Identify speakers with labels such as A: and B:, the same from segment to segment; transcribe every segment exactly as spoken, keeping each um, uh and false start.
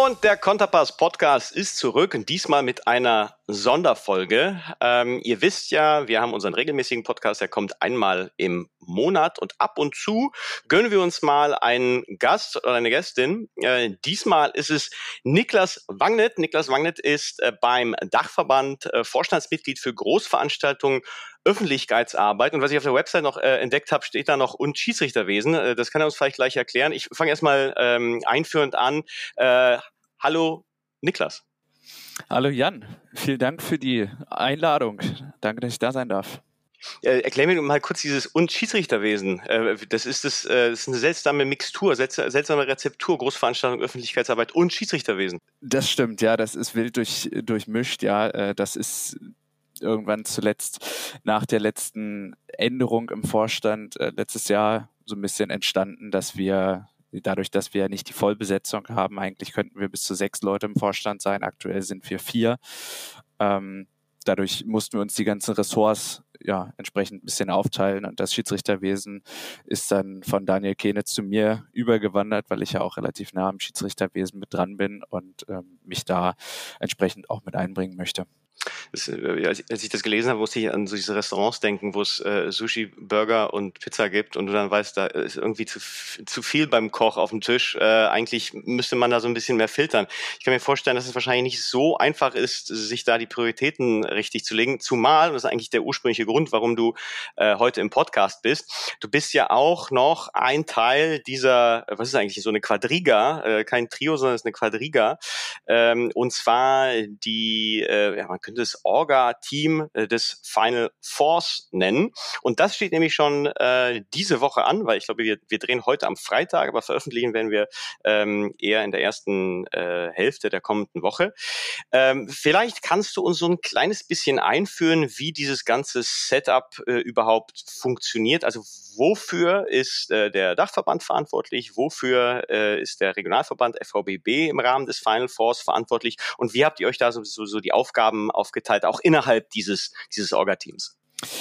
A: Und der Konterpass Podcast ist zurück und diesmal mit einer Sonderfolge. Ähm, ihr wisst ja, wir haben unseren regelmäßigen Podcast, der kommt einmal im Monat und ab und zu gönnen wir uns mal einen Gast oder eine Gästin. Äh, diesmal ist es Niklas Wangnitt. Niklas Wangnitt ist äh, beim Dachverband äh, Vorstandsmitglied für Großveranstaltungen, Öffentlichkeitsarbeit. Und was ich auf der Website noch äh, entdeckt habe, steht da noch und Schiedsrichterwesen. Äh, das kann er uns vielleicht gleich erklären. Ich fange erstmal ähm, einführend an. Äh, hallo Niklas.
B: Hallo Jan, vielen Dank für die Einladung. Danke, dass ich da sein darf.
A: Äh, erklär mir mal kurz dieses und Schiedsrichterwesen. Äh, das ist das, äh, das ist eine seltsame Mixtur, seltsame, seltsame Rezeptur, Großveranstaltung, Öffentlichkeitsarbeit und Schiedsrichterwesen.
B: Das stimmt, ja, das ist wild durch, durchmischt, ja. Äh, das ist irgendwann zuletzt nach der letzten Änderung im Vorstand äh, letztes Jahr so ein bisschen entstanden, dass wir dadurch, dass wir nicht die Vollbesetzung haben, eigentlich könnten wir bis zu sechs Leute im Vorstand sein. Aktuell sind wir vier. Ähm, dadurch mussten wir uns die ganzen Ressorts ja entsprechend ein bisschen aufteilen. Und das Schiedsrichterwesen ist dann von Daniel Kehnitz zu mir übergewandert, weil ich ja auch relativ nah am Schiedsrichterwesen mit dran bin und ähm, mich da entsprechend auch mit einbringen möchte.
A: Das, äh, als ich das gelesen habe, musste ich an so diese Restaurants denken, wo es äh, Sushi, Burger und Pizza gibt und du dann weißt, da ist irgendwie zu, zu viel beim Koch auf dem Tisch. Äh, eigentlich müsste man da so ein bisschen mehr filtern. Ich kann mir vorstellen, dass es wahrscheinlich nicht so einfach ist, sich da die Prioritäten richtig zu legen. Zumal, und das ist eigentlich der ursprüngliche Grund, warum du äh, heute im Podcast bist, du bist ja auch noch ein Teil dieser, was ist eigentlich so eine Quadriga, äh, kein Trio, sondern es ist eine Quadriga. Ähm, und zwar die, äh, ja, man könnte das Orga-Team äh, des Final Fours nennen. Und das steht nämlich schon äh, diese Woche an, weil ich glaube, wir, wir drehen heute am Freitag, aber veröffentlichen werden wir ähm, eher in der ersten äh, Hälfte der kommenden Woche. Ähm, vielleicht kannst du uns so ein kleines bisschen einführen, wie dieses ganze Setup äh, überhaupt funktioniert. Also wofür ist äh, der Dachverband verantwortlich? Wofür äh, ist der Regionalverband F V B B im Rahmen des Final Fours verantwortlich? Und wie habt ihr euch da so, so, so die Aufgaben aufgeteilt, auch innerhalb dieses, dieses Orga-Teams?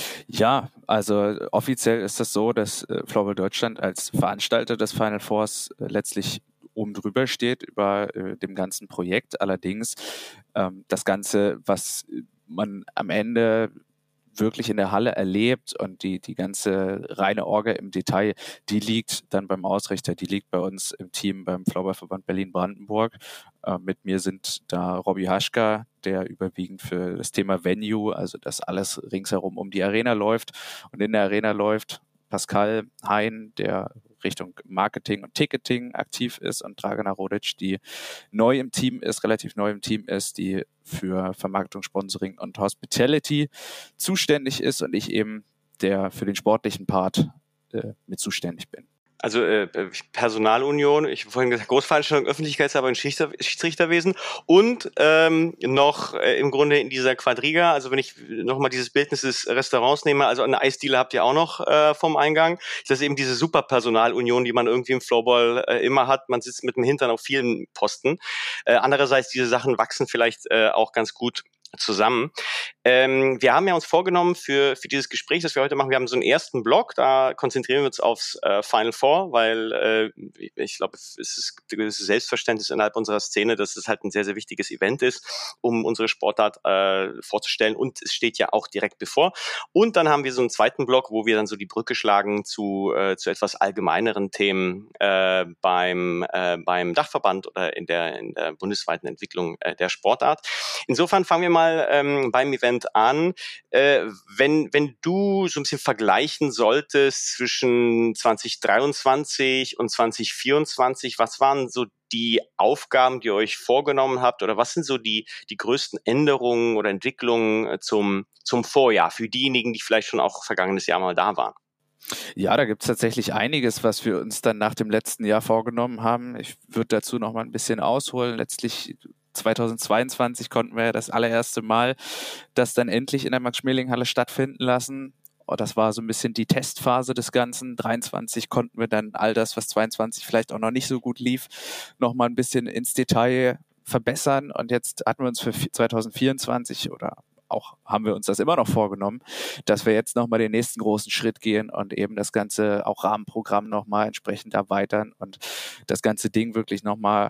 B: Ja, also offiziell ist das so, dass äh, Floorball Deutschland als Veranstalter des Final Fours äh, letztlich oben drüber steht über äh, dem ganzen Projekt. Allerdings ähm, das Ganze, was man am Ende wirklich in der Halle erlebt und die, die ganze reine Orga im Detail, die liegt dann beim Ausrichter, die liegt bei uns im Team beim Floorballverband Berlin-Brandenburg. Äh, mit mir sind da Robby Haschka, der überwiegend für das Thema Venue, also das alles ringsherum um die Arena läuft und in der Arena läuft. Pascal Hein, der Richtung Marketing und Ticketing aktiv ist und Dragana Rodic, die neu im Team ist, relativ neu im Team ist, die für Vermarktung, Sponsoring und Hospitality zuständig ist und ich eben der für den sportlichen Part äh, mit zuständig bin.
A: Also äh, Personalunion, ich habe vorhin gesagt, Großveranstaltung, Öffentlichkeitsarbeit und Schiedsrichterwesen und ähm, noch äh, im Grunde in dieser Quadriga, also wenn ich nochmal dieses Bildnis des Restaurants nehme, also eine Eisdiele habt ihr auch noch äh, vom Eingang, das ist eben diese Superpersonalunion, die man irgendwie im Floorball äh, immer hat, man sitzt mit dem Hintern auf vielen Posten. Äh, andererseits, diese Sachen wachsen vielleicht äh, auch ganz gut zusammen. Ähm, wir haben ja uns vorgenommen für für dieses Gespräch, das wir heute machen, wir haben so einen ersten Block, da konzentrieren wir uns aufs äh, Final Four, weil äh, ich glaube, es ist ein gewisses Selbstverständnis innerhalb unserer Szene, dass es halt ein sehr, sehr wichtiges Event ist, um unsere Sportart äh, vorzustellen und es steht ja auch direkt bevor. Und dann haben wir so einen zweiten Block, wo wir dann so die Brücke schlagen zu äh, zu etwas allgemeineren Themen äh, beim äh, beim Dachverband oder in der in der bundesweiten Entwicklung äh, der Sportart. Insofern fangen wir mal ähm, beim Event an. Äh, wenn, wenn du so ein bisschen vergleichen solltest zwischen zwanzig dreiundzwanzig und zwanzig vierundzwanzig, was waren so die Aufgaben, die ihr euch vorgenommen habt oder was sind so die, die größten Änderungen oder Entwicklungen zum, zum Vorjahr für diejenigen, die vielleicht schon auch vergangenes Jahr mal da waren?
B: Ja, da gibt es tatsächlich einiges, was wir uns dann nach dem letzten Jahr vorgenommen haben. Ich würde dazu noch mal ein bisschen ausholen. Letztlich zweitausendzweiundzwanzig konnten wir ja das allererste Mal das dann endlich in der Max-Schmeling-Halle stattfinden lassen. Oh, das war so ein bisschen die Testphase des Ganzen. dreiundzwanzig konnten wir dann all das, was zweiundzwanzig vielleicht auch noch nicht so gut lief, noch mal ein bisschen ins Detail verbessern. Und jetzt hatten wir uns für zweitausendvierundzwanzig oder auch haben wir uns das immer noch vorgenommen, dass wir jetzt nochmal den nächsten großen Schritt gehen und eben das ganze auch Rahmenprogramm nochmal entsprechend erweitern und das ganze Ding wirklich nochmal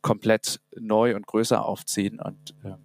B: komplett neu und größer aufziehen und äh,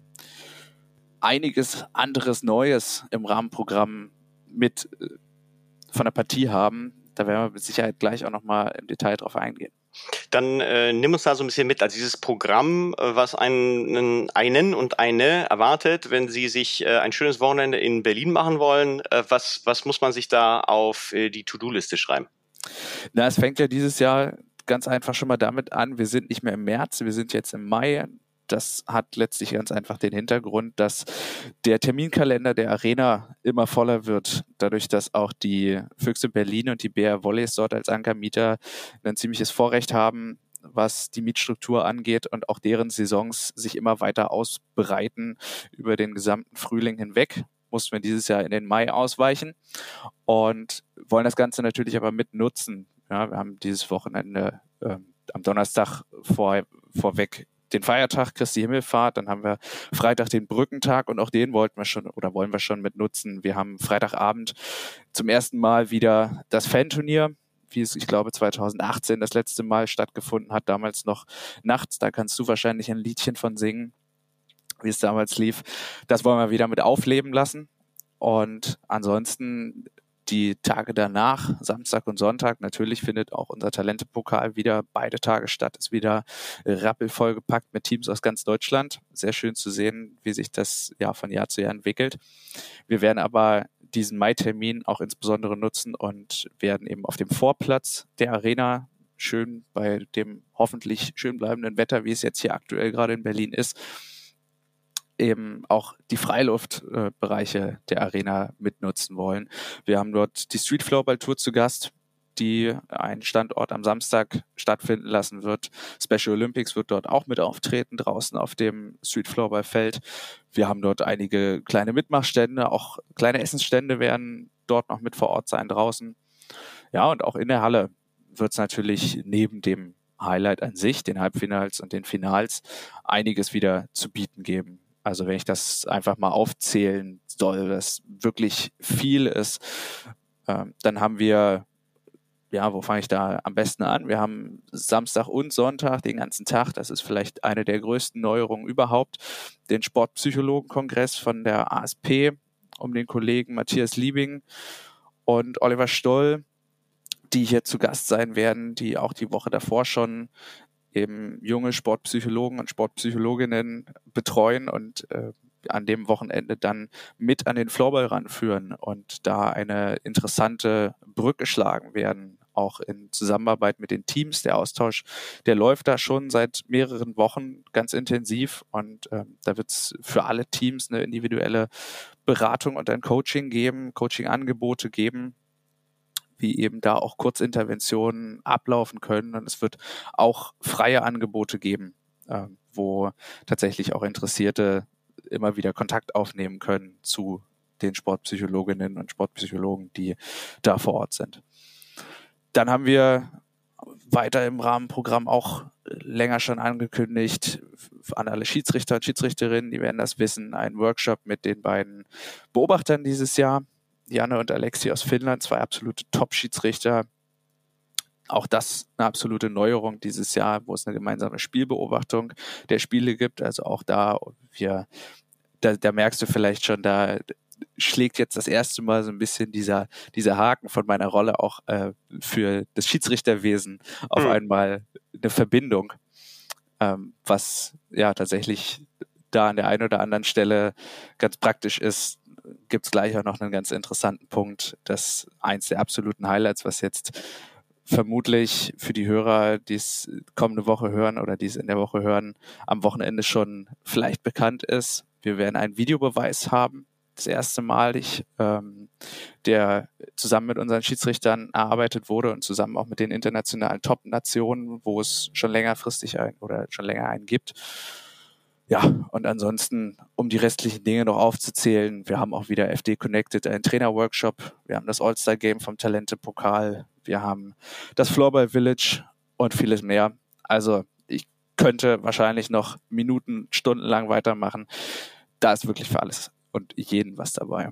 B: einiges anderes Neues im Rahmenprogramm mit äh, von der Partie haben. Da werden wir mit Sicherheit gleich auch nochmal im Detail drauf eingehen.
A: Dann äh, nimm uns da so ein bisschen mit. Also dieses Programm, äh, was einen, einen und eine erwartet, wenn Sie sich äh, ein schönes Wochenende in Berlin machen wollen, äh, was, was muss man sich da auf äh, die To-Do-Liste schreiben?
B: Na, es fängt ja dieses Jahr ganz einfach schon mal damit an, wir sind nicht mehr im März, wir sind jetzt im Mai. Das hat letztlich ganz einfach den Hintergrund, dass der Terminkalender der Arena immer voller wird, dadurch, dass auch die Füchse Berlin und die B R Volleys dort als Ankermieter ein ziemliches Vorrecht haben, was die Mietstruktur angeht und auch deren Saisons sich immer weiter ausbreiten über den gesamten Frühling hinweg. Mussten wir dieses Jahr in den Mai ausweichen und wollen das Ganze natürlich aber mit nutzen. Ja, wir haben dieses Wochenende äh, am Donnerstag vor, vorweg den Feiertag Christi Himmelfahrt, dann haben wir Freitag den Brückentag und auch den wollten wir schon oder wollen wir schon mit nutzen. Wir haben Freitagabend zum ersten Mal wieder das Fanturnier, wie es, ich glaube, zwanzig achtzehn das letzte Mal stattgefunden hat, damals noch nachts. Da kannst du wahrscheinlich ein Liedchen von singen, wie es damals lief. Das wollen wir wieder mit aufleben lassen. Und ansonsten die Tage danach, Samstag und Sonntag, natürlich findet auch unser Talente-Pokal wieder beide Tage statt, ist wieder rappelvoll gepackt mit Teams aus ganz Deutschland. Sehr schön zu sehen, wie sich das Jahr von Jahr zu Jahr entwickelt. Wir werden aber diesen Mai-Termin auch insbesondere nutzen und werden eben auf dem Vorplatz der Arena, schön bei dem hoffentlich schön bleibenden Wetter, wie es jetzt hier aktuell gerade in Berlin ist, eben auch die Freiluftbereiche äh, der Arena mitnutzen wollen. Wir haben dort die Street Floorball Tour zu Gast, die einen Standort am Samstag stattfinden lassen wird. Special Olympics wird dort auch mit auftreten, draußen auf dem Street Floorball Feld. Wir haben dort einige kleine Mitmachstände, auch kleine Essensstände werden dort noch mit vor Ort sein draußen. Ja, und auch in der Halle wird es natürlich neben dem Highlight an sich, den Halbfinals und den Finals, einiges wieder zu bieten geben. Also wenn ich das einfach mal aufzählen soll, das wirklich viel ist, äh, dann haben wir, ja, wo fange ich da am besten an? Wir haben Samstag und Sonntag den ganzen Tag, das ist vielleicht eine der größten Neuerungen überhaupt, den Sportpsychologenkongress von der A S P um den Kollegen Matthias Liebing und Oliver Stoll, die hier zu Gast sein werden, die auch die Woche davor schon eben junge Sportpsychologen und Sportpsychologinnen betreuen und äh, an dem Wochenende dann mit an den Floorball ranführen und da eine interessante Brücke schlagen werden, auch in Zusammenarbeit mit den Teams. Der Austausch, der läuft da schon seit mehreren Wochen ganz intensiv und äh, da wird es für alle Teams eine individuelle Beratung und ein Coaching geben, Coaching-Angebote geben, wie eben da auch Kurzinterventionen ablaufen können. Und es wird auch freie Angebote geben, äh, wo tatsächlich auch Interessierte immer wieder Kontakt aufnehmen können zu den Sportpsychologinnen und Sportpsychologen, die da vor Ort sind. Dann haben wir weiter im Rahmenprogramm auch länger schon angekündigt, an alle Schiedsrichter und Schiedsrichterinnen, die werden das wissen, ein Workshop mit den beiden Beobachtern dieses Jahr, Janne und Alexi aus Finnland, zwei absolute Top-Schiedsrichter. Auch das eine absolute Neuerung dieses Jahr, wo es eine gemeinsame Spielbeobachtung der Spiele gibt. Also auch da, wir, da, da merkst du vielleicht schon, da schlägt jetzt das erste Mal so ein bisschen dieser, dieser Haken von meiner Rolle auch äh, für das Schiedsrichterwesen auf mhm. einmal eine Verbindung, ähm, was ja tatsächlich da an der einen oder anderen Stelle ganz praktisch ist. Gibt es gleich auch noch einen ganz interessanten Punkt, das eins der absoluten Highlights, was jetzt vermutlich für die Hörer, die es kommende Woche hören oder die es in der Woche hören, am Wochenende schon vielleicht bekannt ist. Wir werden einen Videobeweis haben, das erste Mal, ich, ähm, der zusammen mit unseren Schiedsrichtern erarbeitet wurde und zusammen auch mit den internationalen Top-Nationen, wo es schon längerfristig ein oder schon länger einen gibt. Ja, und ansonsten, um die restlichen Dinge noch aufzuzählen, wir haben auch wieder F D Connected, einen Trainer-Workshop, wir haben das All-Star-Game vom Talente-Pokal, wir haben das Floorball Village und vieles mehr. Also ich könnte wahrscheinlich noch Minuten, Stunden lang weitermachen. Da ist wirklich für alles und jeden was dabei.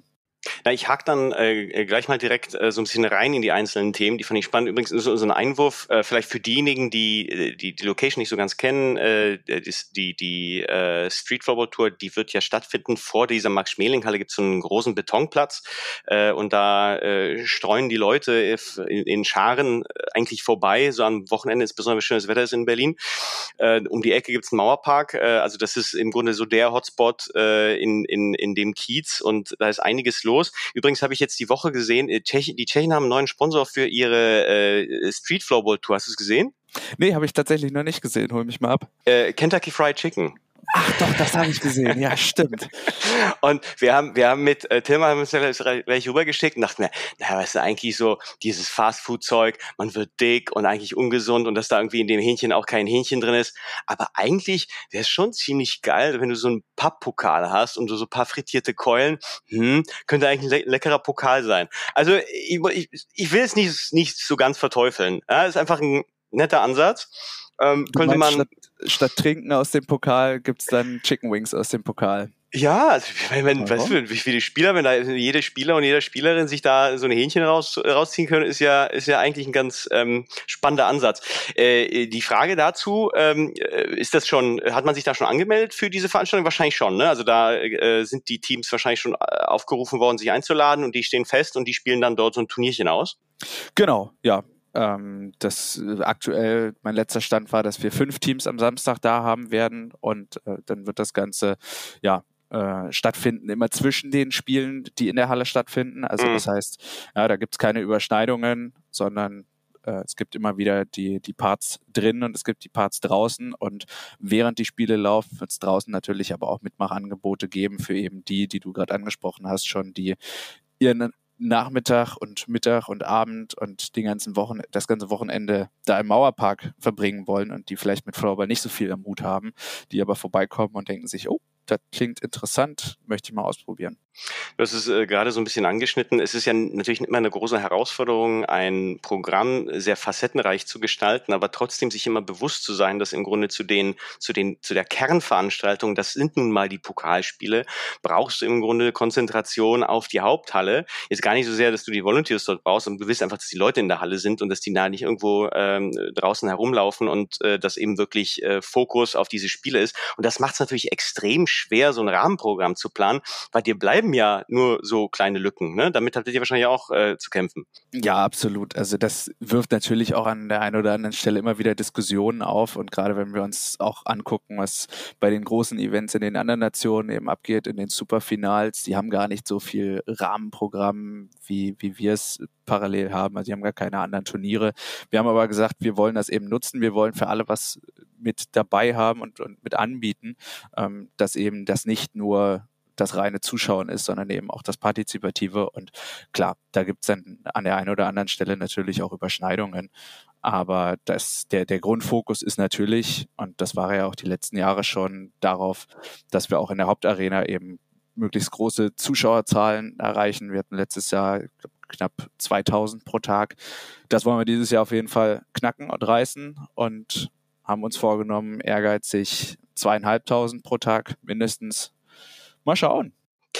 A: Na, ich hake dann äh, gleich mal direkt äh, so ein bisschen rein in die einzelnen Themen. Die fand ich spannend. Übrigens so, so ein Einwurf, äh, vielleicht für diejenigen, die, die die Location nicht so ganz kennen. Äh, die die äh, Street Floorball Tour, die wird ja stattfinden. Vor dieser Max-Schmeling-Halle gibt es so einen großen Betonplatz. Äh, und da äh, streuen die Leute in, in Scharen eigentlich vorbei. So am Wochenende, insbesondere wenn schönes Wetter ist in Berlin. Äh, um die Ecke gibt es einen Mauerpark. Äh, also das ist im Grunde so der Hotspot äh, in, in, in dem Kiez. Und da ist einiges los. Übrigens habe ich jetzt die Woche gesehen, die Tschechen haben einen neuen Sponsor für ihre äh, Street Floorball Tour. Hast du es gesehen?
B: Nee, habe ich tatsächlich noch nicht gesehen. Hol mich mal ab.
A: Äh, Kentucky Fried Chicken.
B: Ach doch, das habe ich gesehen. Ja, stimmt.
A: Und wir haben, wir haben mit äh, Tilman haben uns gleich rübergeschickt und dachten mir, naja, weißt du, eigentlich so dieses Fastfood-Zeug, man wird dick und eigentlich ungesund und dass da irgendwie in dem Hähnchen auch kein Hähnchen drin ist. Aber eigentlich wäre es schon ziemlich geil, wenn du so einen Papppokal hast und so ein paar frittierte Keulen. Hm, könnte eigentlich ein le- leckerer Pokal sein. Also ich, ich, ich will es nicht, nicht so ganz verteufeln. Ja, ist einfach ein netter Ansatz. Ähm,
B: Du
A: könnte
B: meinst,
A: man
B: statt, statt Trinken aus dem Pokal gibt's dann Chicken Wings aus dem Pokal.
A: Ja, also wenn, wenn
B: Warum?
A: weißt du, wie viele Spieler, wenn da jede Spieler und jede Spielerin sich da so ein Hähnchen raus, rausziehen können, ist ja ist ja eigentlich ein ganz ähm, spannender Ansatz. Äh, die Frage dazu, ähm, ist das schon, hat man sich da schon angemeldet für diese Veranstaltung? Wahrscheinlich schon, ne? Also da äh, sind die Teams wahrscheinlich schon aufgerufen worden, sich einzuladen und die stehen fest und die spielen dann dort so ein Turnierchen aus.
B: Genau, ja. Ähm, das äh, aktuell, mein letzter Stand war, dass wir fünf Teams am Samstag da haben werden und äh, dann wird das Ganze, ja, äh, stattfinden, immer zwischen den Spielen, die in der Halle stattfinden. Also
A: Mhm.
B: das heißt, ja, da gibt's keine Überschneidungen, sondern äh, es gibt immer wieder die, die Parts drin und es gibt die Parts draußen und während die Spiele laufen, wird es draußen natürlich aber auch Mitmachangebote geben für eben die, die du gerade angesprochen hast, schon die ihren Nachmittag und Mittag und Abend und den ganzen Wochen, das ganze Wochenende da im Mauerpark verbringen wollen und die vielleicht mit Floorball nicht so viel am Hut haben, die aber vorbeikommen und denken sich, oh, das klingt interessant, möchte ich mal ausprobieren.
A: Du hast es äh, gerade so ein bisschen angeschnitten. Es ist ja natürlich immer eine große Herausforderung, ein Programm sehr facettenreich zu gestalten, aber trotzdem sich immer bewusst zu sein, dass im Grunde zu den, zu den, zu der Kernveranstaltung, das sind nun mal die Pokalspiele, brauchst du im Grunde Konzentration auf die Haupthalle. Jetzt gar nicht so sehr, dass du die Volunteers dort brauchst, sondern du willst einfach, dass die Leute in der Halle sind und dass die da nicht irgendwo ähm, draußen herumlaufen und äh, dass eben wirklich äh, Fokus auf diese Spiele ist. Und das macht es natürlich extrem schwer, so ein Rahmenprogramm zu planen, weil dir bleiben ja nur so kleine Lücken, ne? Damit habt ihr wahrscheinlich auch äh, zu kämpfen.
B: Ja, absolut. Also das wirft natürlich auch an der einen oder anderen Stelle immer wieder Diskussionen auf und gerade wenn wir uns auch angucken, was bei den großen Events in den anderen Nationen eben abgeht, in den Superfinals, die haben gar nicht so viel Rahmenprogramm, wie, wie wir es parallel haben. Also die haben gar keine anderen Turniere. Wir haben aber gesagt, wir wollen das eben nutzen, wir wollen für alle was mit dabei haben und, und mit anbieten, ähm, dass eben das nicht nur das reine Zuschauen ist, sondern eben auch das Partizipative. Und klar, da gibt's dann an der einen oder anderen Stelle natürlich auch Überschneidungen. Aber das, der, der Grundfokus ist natürlich, und das war ja auch die letzten Jahre schon, darauf, dass wir auch in der Hauptarena eben möglichst große Zuschauerzahlen erreichen. Wir hatten letztes Jahr ich glaub, knapp zweitausend pro Tag. Das wollen wir dieses Jahr auf jeden Fall knacken und reißen und haben uns vorgenommen, ehrgeizig zweieinhalbtausend pro Tag mindestens. Mal schauen.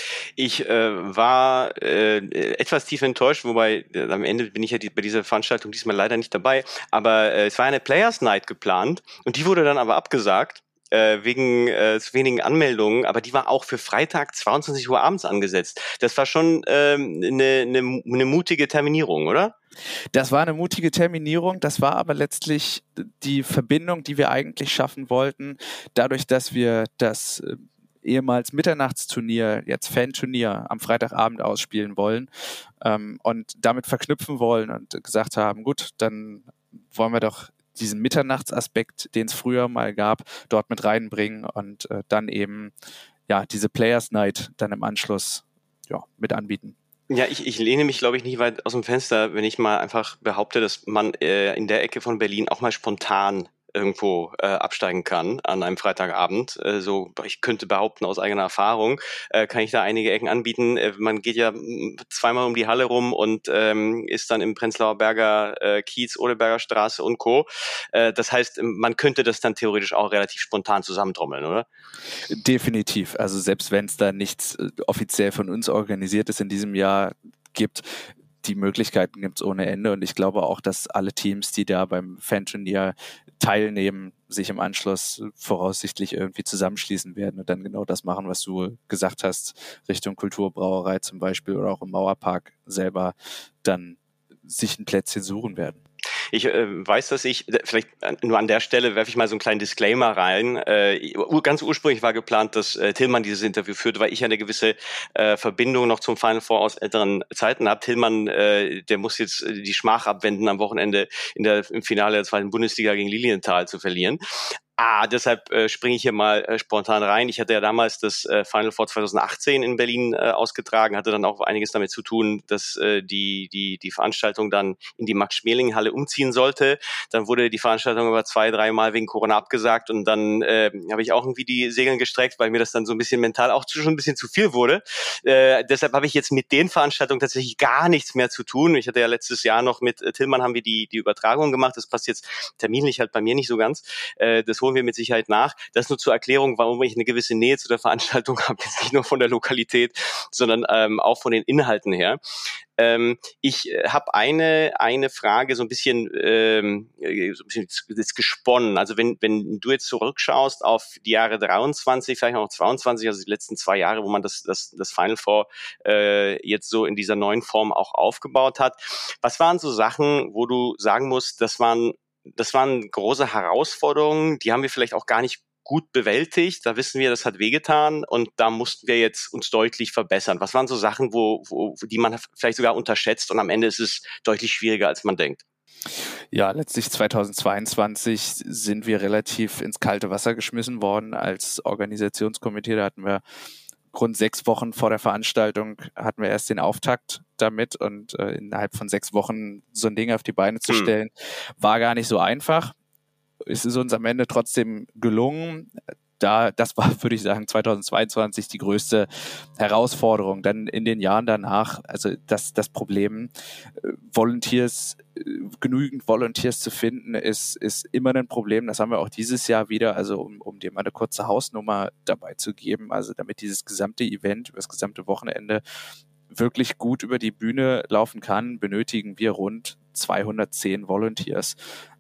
A: Ich äh, war äh, etwas tief enttäuscht, wobei äh, am Ende bin ich ja die, bei dieser Veranstaltung diesmal leider nicht dabei, aber äh, es war eine Players Night geplant und die wurde dann aber abgesagt. Äh, wegen äh, zu wenigen Anmeldungen, aber die war auch für Freitag zweiundzwanzig Uhr abends angesetzt. Das war schon ähm, eine, eine, eine mutige Terminierung, oder?
B: Das war eine mutige Terminierung, das war aber letztlich die Verbindung, die wir eigentlich schaffen wollten, dadurch, dass wir das äh, ehemals Mitternachtsturnier, jetzt Fan-Turnier am Freitagabend ausspielen wollen ähm, und damit verknüpfen wollen und gesagt haben, gut, dann wollen wir doch diesen Mitternachtsaspekt, den es früher mal gab, dort mit reinbringen und äh, dann eben ja diese Players Night dann im Anschluss ja, mit anbieten.
A: Ja, ich, ich lehne mich, glaube ich, nicht weit aus dem Fenster, wenn ich mal einfach behaupte, dass man äh, in der Ecke von Berlin auch mal spontan irgendwo äh, absteigen kann an einem Freitagabend. Äh, so, ich könnte behaupten aus eigener Erfahrung, äh, kann ich da einige Ecken anbieten. Äh, man geht ja zweimal um die Halle rum und ähm, ist dann im Prenzlauer Berger äh, Kiez, Odeberger Straße und Co. Äh, das heißt, man könnte das dann theoretisch auch relativ spontan zusammentrommeln, oder?
B: Definitiv. Also selbst wenn es da nichts äh, offiziell von uns organisiert ist in diesem Jahr gibt, die Möglichkeiten gibt es ohne Ende und ich glaube auch, dass alle Teams, die da beim Fan-Turnier teilnehmen, sich im Anschluss voraussichtlich irgendwie zusammenschließen werden und dann genau das machen, was du gesagt hast, Richtung Kulturbrauerei zum Beispiel oder auch im Mauerpark selber dann sich ein Plätzchen suchen werden.
A: Ich äh, weiß, dass ich, vielleicht nur an der Stelle werfe ich mal so einen kleinen Disclaimer rein. Äh, ganz ursprünglich war geplant, dass äh, Tillmann dieses Interview führt, weil ich ja eine gewisse äh, Verbindung noch zum Final Four aus älteren Zeiten habe. Tillmann, äh, der muss jetzt die Schmach abwenden, am Wochenende in der, im Finale der zweiten Bundesliga gegen Lilienthal zu verlieren. Ah, deshalb äh, springe ich hier mal äh, spontan rein. Ich hatte ja damals das äh, Final Four zwanzig achtzehn in Berlin äh, ausgetragen, hatte dann auch einiges damit zu tun, dass äh, die die die Veranstaltung dann in die Max-Schmeling-Halle umziehen sollte. Dann wurde die Veranstaltung aber zwei, dreimal wegen Corona abgesagt und dann äh, habe ich auch irgendwie die Segeln gestreckt, weil mir das dann so ein bisschen mental auch schon ein bisschen zu viel wurde. Äh, deshalb habe ich jetzt mit den Veranstaltungen tatsächlich gar nichts mehr zu tun. Ich hatte ja letztes Jahr noch mit äh, Tillmann haben wir die die Übertragung gemacht. Das passt jetzt terminlich halt bei mir nicht so ganz. Äh, das holen wir mit Sicherheit nach. Das nur zur Erklärung, warum ich eine gewisse Nähe zu der Veranstaltung habe, jetzt nicht nur von der Lokalität, sondern ähm, auch von den Inhalten her. Ähm, ich äh, habe eine eine Frage so ein bisschen ähm, so ein bisschen jetzt gesponnen. Also wenn wenn du jetzt zurückschaust auf die Jahre dreiundzwanzig, vielleicht auch zweiundzwanzig, also die letzten zwei Jahre, wo man das das das Final Four äh, jetzt so in dieser neuen Form auch aufgebaut hat. Was waren so Sachen, wo du sagen musst, das waren Das waren große Herausforderungen, die haben wir vielleicht auch gar nicht gut bewältigt. Da wissen wir, das hat wehgetan und da mussten wir jetzt uns deutlich verbessern. Was waren so Sachen, wo, wo die man vielleicht sogar unterschätzt und am Ende ist es deutlich schwieriger, als man denkt?
B: Ja, letztlich zweitausendzweiundzwanzig sind wir relativ ins kalte Wasser geschmissen worden als Organisationskomitee. Da hatten wir rund sechs Wochen vor der Veranstaltung hatten wir erst den Auftakt damit und äh, innerhalb von sechs Wochen so ein Ding auf die Beine zu stellen, hm. war gar nicht so einfach. Es ist uns am Ende trotzdem gelungen. Da, das war, würde ich sagen, zweitausendzweiundzwanzig die größte Herausforderung. Dann in den Jahren danach, also das, das Problem, Volunteers, genügend Volunteers zu finden, ist, ist immer ein Problem. Das haben wir auch dieses Jahr wieder, also um, um dir mal eine kurze Hausnummer dabei zu geben, also damit dieses gesamte Event, über das gesamte Wochenende wirklich gut über die Bühne laufen kann, benötigen wir rund zweihundertzehn Volunteers.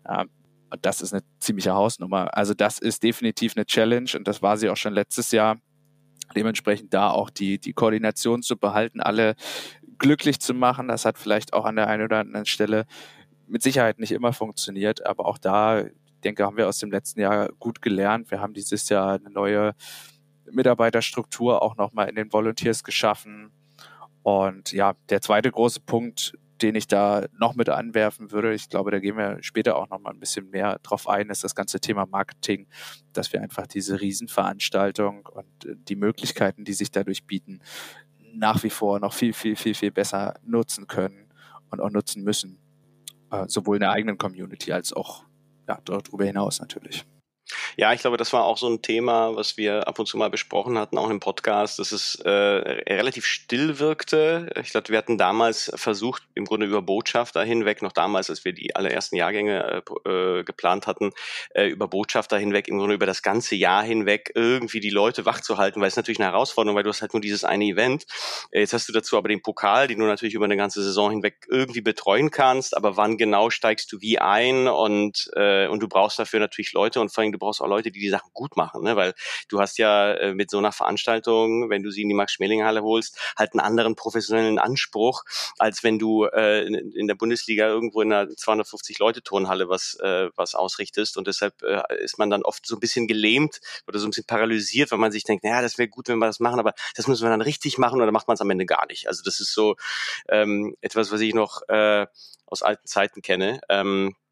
B: Und das ist eine ziemliche Hausnummer. Also das ist definitiv eine Challenge und das war sie auch schon letztes Jahr. Dementsprechend da auch die, die Koordination zu behalten, alle glücklich zu machen. Das hat vielleicht auch an der einen oder anderen Stelle mit Sicherheit nicht immer funktioniert, aber auch da, ich denke, haben wir aus dem letzten Jahr gut gelernt. Wir haben dieses Jahr eine neue Mitarbeiterstruktur auch nochmal in den Volunteers geschaffen. Und ja, der zweite große Punkt, den ich da noch mit anwerfen würde, ich glaube, da gehen wir später auch noch mal ein bisschen mehr drauf ein, ist das ganze Thema Marketing, dass wir einfach diese Riesenveranstaltung und die Möglichkeiten, die sich dadurch bieten, nach wie vor noch viel, viel, viel, viel besser nutzen können und auch nutzen müssen, sowohl in der eigenen Community als auch ja, darüber hinaus natürlich.
A: Ja, ich glaube, das war auch so ein Thema, was wir ab und zu mal besprochen hatten, auch im Podcast, dass es äh, relativ still wirkte. Ich glaube, wir hatten damals versucht, im Grunde über Botschafter hinweg, noch damals, als wir die allerersten Jahrgänge äh, geplant hatten, äh, über Botschafter hinweg, im Grunde über das ganze Jahr hinweg irgendwie die Leute wach zu halten, weil es natürlich eine Herausforderung, weil du hast halt nur dieses eine Event. Äh, jetzt hast du dazu aber den Pokal, den du natürlich über eine ganze Saison hinweg irgendwie betreuen kannst, aber wann genau steigst du wie ein und, äh, und du brauchst dafür natürlich Leute und vor allem du brauchst auch Leute, die die Sachen gut machen, ne? Weil du hast ja äh, mit so einer Veranstaltung, wenn du sie in die Max-Schmeling-Halle holst, halt einen anderen professionellen Anspruch, als wenn du äh, in, in der Bundesliga irgendwo in einer zweihundertfünfzig-Leute-Turnhalle was äh, was ausrichtest und deshalb äh, ist man dann oft so ein bisschen gelähmt oder so ein bisschen paralysiert, weil man sich denkt, naja, das wäre gut, wenn wir das machen, aber das müssen wir dann richtig machen oder macht man es am Ende gar nicht. Also das ist so ähm, etwas, was ich noch äh, aus alten Zeiten kenne. Ähm,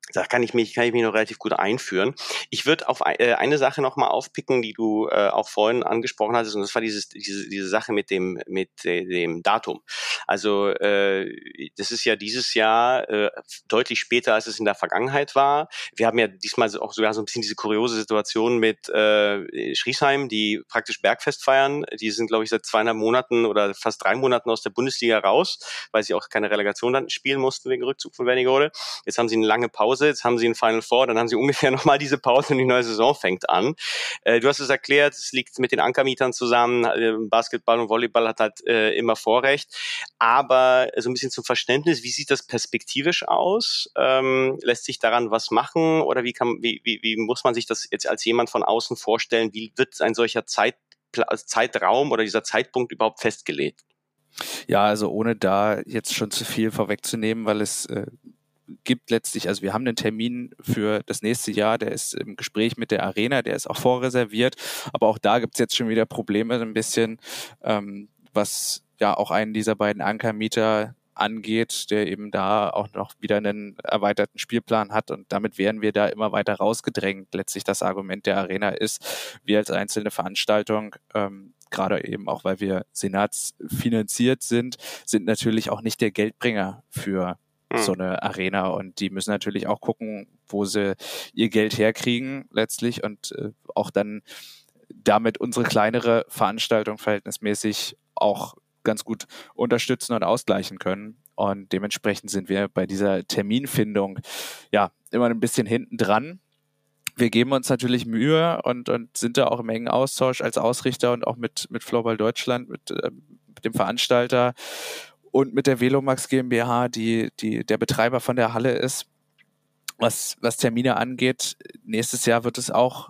A: Da kann ich mich, kann ich mich noch relativ gut einführen. Ich würde auf äh, eine Sache nochmal aufpicken, die du äh, auch vorhin angesprochen hattest, und das war dieses, diese, diese Sache mit dem, mit äh, dem Datum. Also äh, das ist ja dieses Jahr äh, deutlich später, als es in der Vergangenheit war. Wir haben ja diesmal auch sogar so ein bisschen diese kuriose Situation mit äh, Schriesheim, die praktisch Bergfest feiern. Die sind, glaube ich, seit zweieinhalb Monaten oder fast drei Monaten aus der Bundesliga raus, weil sie auch keine Relegation dann spielen mussten wegen Rückzug von Wernigerode. Jetzt haben sie eine lange Pause. Jetzt haben sie ein Final Four, dann haben sie ungefähr nochmal diese Pause und die neue Saison fängt an. Äh, du hast es erklärt, es liegt mit den Ankermietern zusammen, äh, Basketball und Volleyball hat halt äh, immer Vorrecht, aber so ein bisschen zum Verständnis, wie sieht das perspektivisch aus? Ähm, lässt sich daran was machen oder wie, kann, wie, wie, wie muss man sich das jetzt als jemand von außen vorstellen? Wie wird ein solcher Zeit, Zeitraum oder dieser Zeitpunkt überhaupt festgelegt?
B: Ja, also ohne da jetzt schon zu viel vorwegzunehmen, weil es äh, gibt letztlich, also wir haben einen Termin für das nächste Jahr, der ist im Gespräch mit der Arena, der ist auch vorreserviert, aber auch da gibt es jetzt schon wieder Probleme ein bisschen, ähm, was ja auch einen dieser beiden Ankermieter angeht, der eben da auch noch wieder einen erweiterten Spielplan hat und damit werden wir da immer weiter rausgedrängt. Letztlich das Argument der Arena ist, wir als einzelne Veranstaltung, ähm, gerade eben auch, weil wir senatsfinanziert sind, sind natürlich auch nicht der Geldbringer für so eine Arena und die müssen natürlich auch gucken, wo sie ihr Geld herkriegen letztlich und äh, auch dann damit unsere kleinere Veranstaltung verhältnismäßig auch ganz gut unterstützen und ausgleichen können und dementsprechend sind wir bei dieser Terminfindung ja immer ein bisschen hinten dran. Wir geben uns natürlich Mühe und, und sind da auch im engen Austausch als Ausrichter und auch mit, mit Floorball Deutschland, mit, äh, mit dem Veranstalter und mit der Velomax GmbH, die, die der Betreiber von der Halle ist. Was, was Termine angeht, nächstes Jahr wird es auch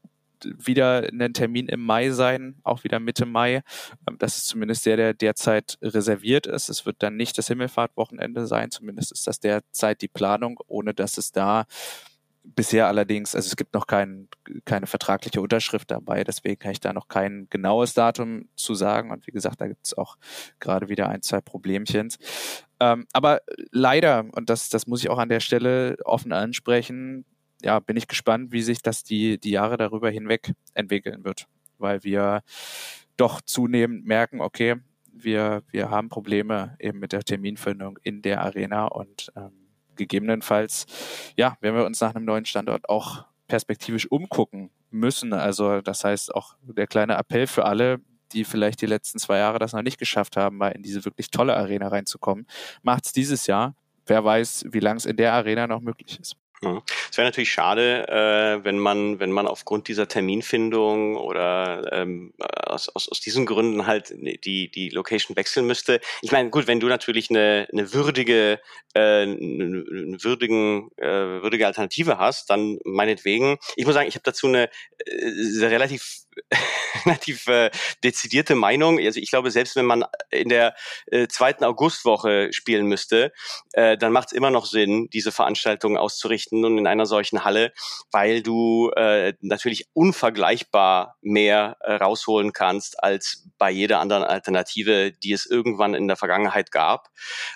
B: wieder ein Termin im Mai sein, auch wieder Mitte Mai. Das ist zumindest der, der derzeit reserviert ist. Es wird dann nicht das Himmelfahrtwochenende sein, zumindest ist das derzeit die Planung, ohne dass es da bisher allerdings, also es gibt noch kein, keine vertragliche Unterschrift dabei, deswegen kann ich da noch kein genaues Datum zu sagen. Und wie gesagt, da gibt es auch gerade wieder ein, zwei Problemchen. Ähm, aber leider, und das, das muss ich auch an der Stelle offen ansprechen, ja, bin ich gespannt, wie sich das die, die Jahre darüber hinweg entwickeln wird. Weil wir doch zunehmend merken, okay, wir, wir haben Probleme eben mit der Terminfindung in der Arena und ähm, gegebenenfalls, ja, werden wir uns nach einem neuen Standort auch perspektivisch umgucken müssen. Also das heißt auch der kleine Appell für alle, die vielleicht die letzten zwei Jahre das noch nicht geschafft haben, mal in diese wirklich tolle Arena reinzukommen, macht es dieses Jahr. Wer weiß, wie lange es in der Arena noch möglich ist.
A: Es wäre natürlich schade, äh, wenn man, wenn man aufgrund dieser Terminfindung oder ähm, aus, aus, aus diesen Gründen halt die, die Location wechseln müsste. Ich meine, gut, wenn du natürlich eine, eine würdige, äh, eine, eine würdigen, äh, würdige Alternative hast, dann meinetwegen. Ich muss sagen, ich habe dazu eine äh, relativ relativ äh, dezidierte Meinung. Also ich glaube, selbst wenn man in der äh, zweiten Augustwoche spielen müsste, äh, dann macht es immer noch Sinn, diese Veranstaltung auszurichten und in einer solchen Halle, weil du äh, natürlich unvergleichbar mehr äh, rausholen kannst als bei jeder anderen Alternative, die es irgendwann in der Vergangenheit gab.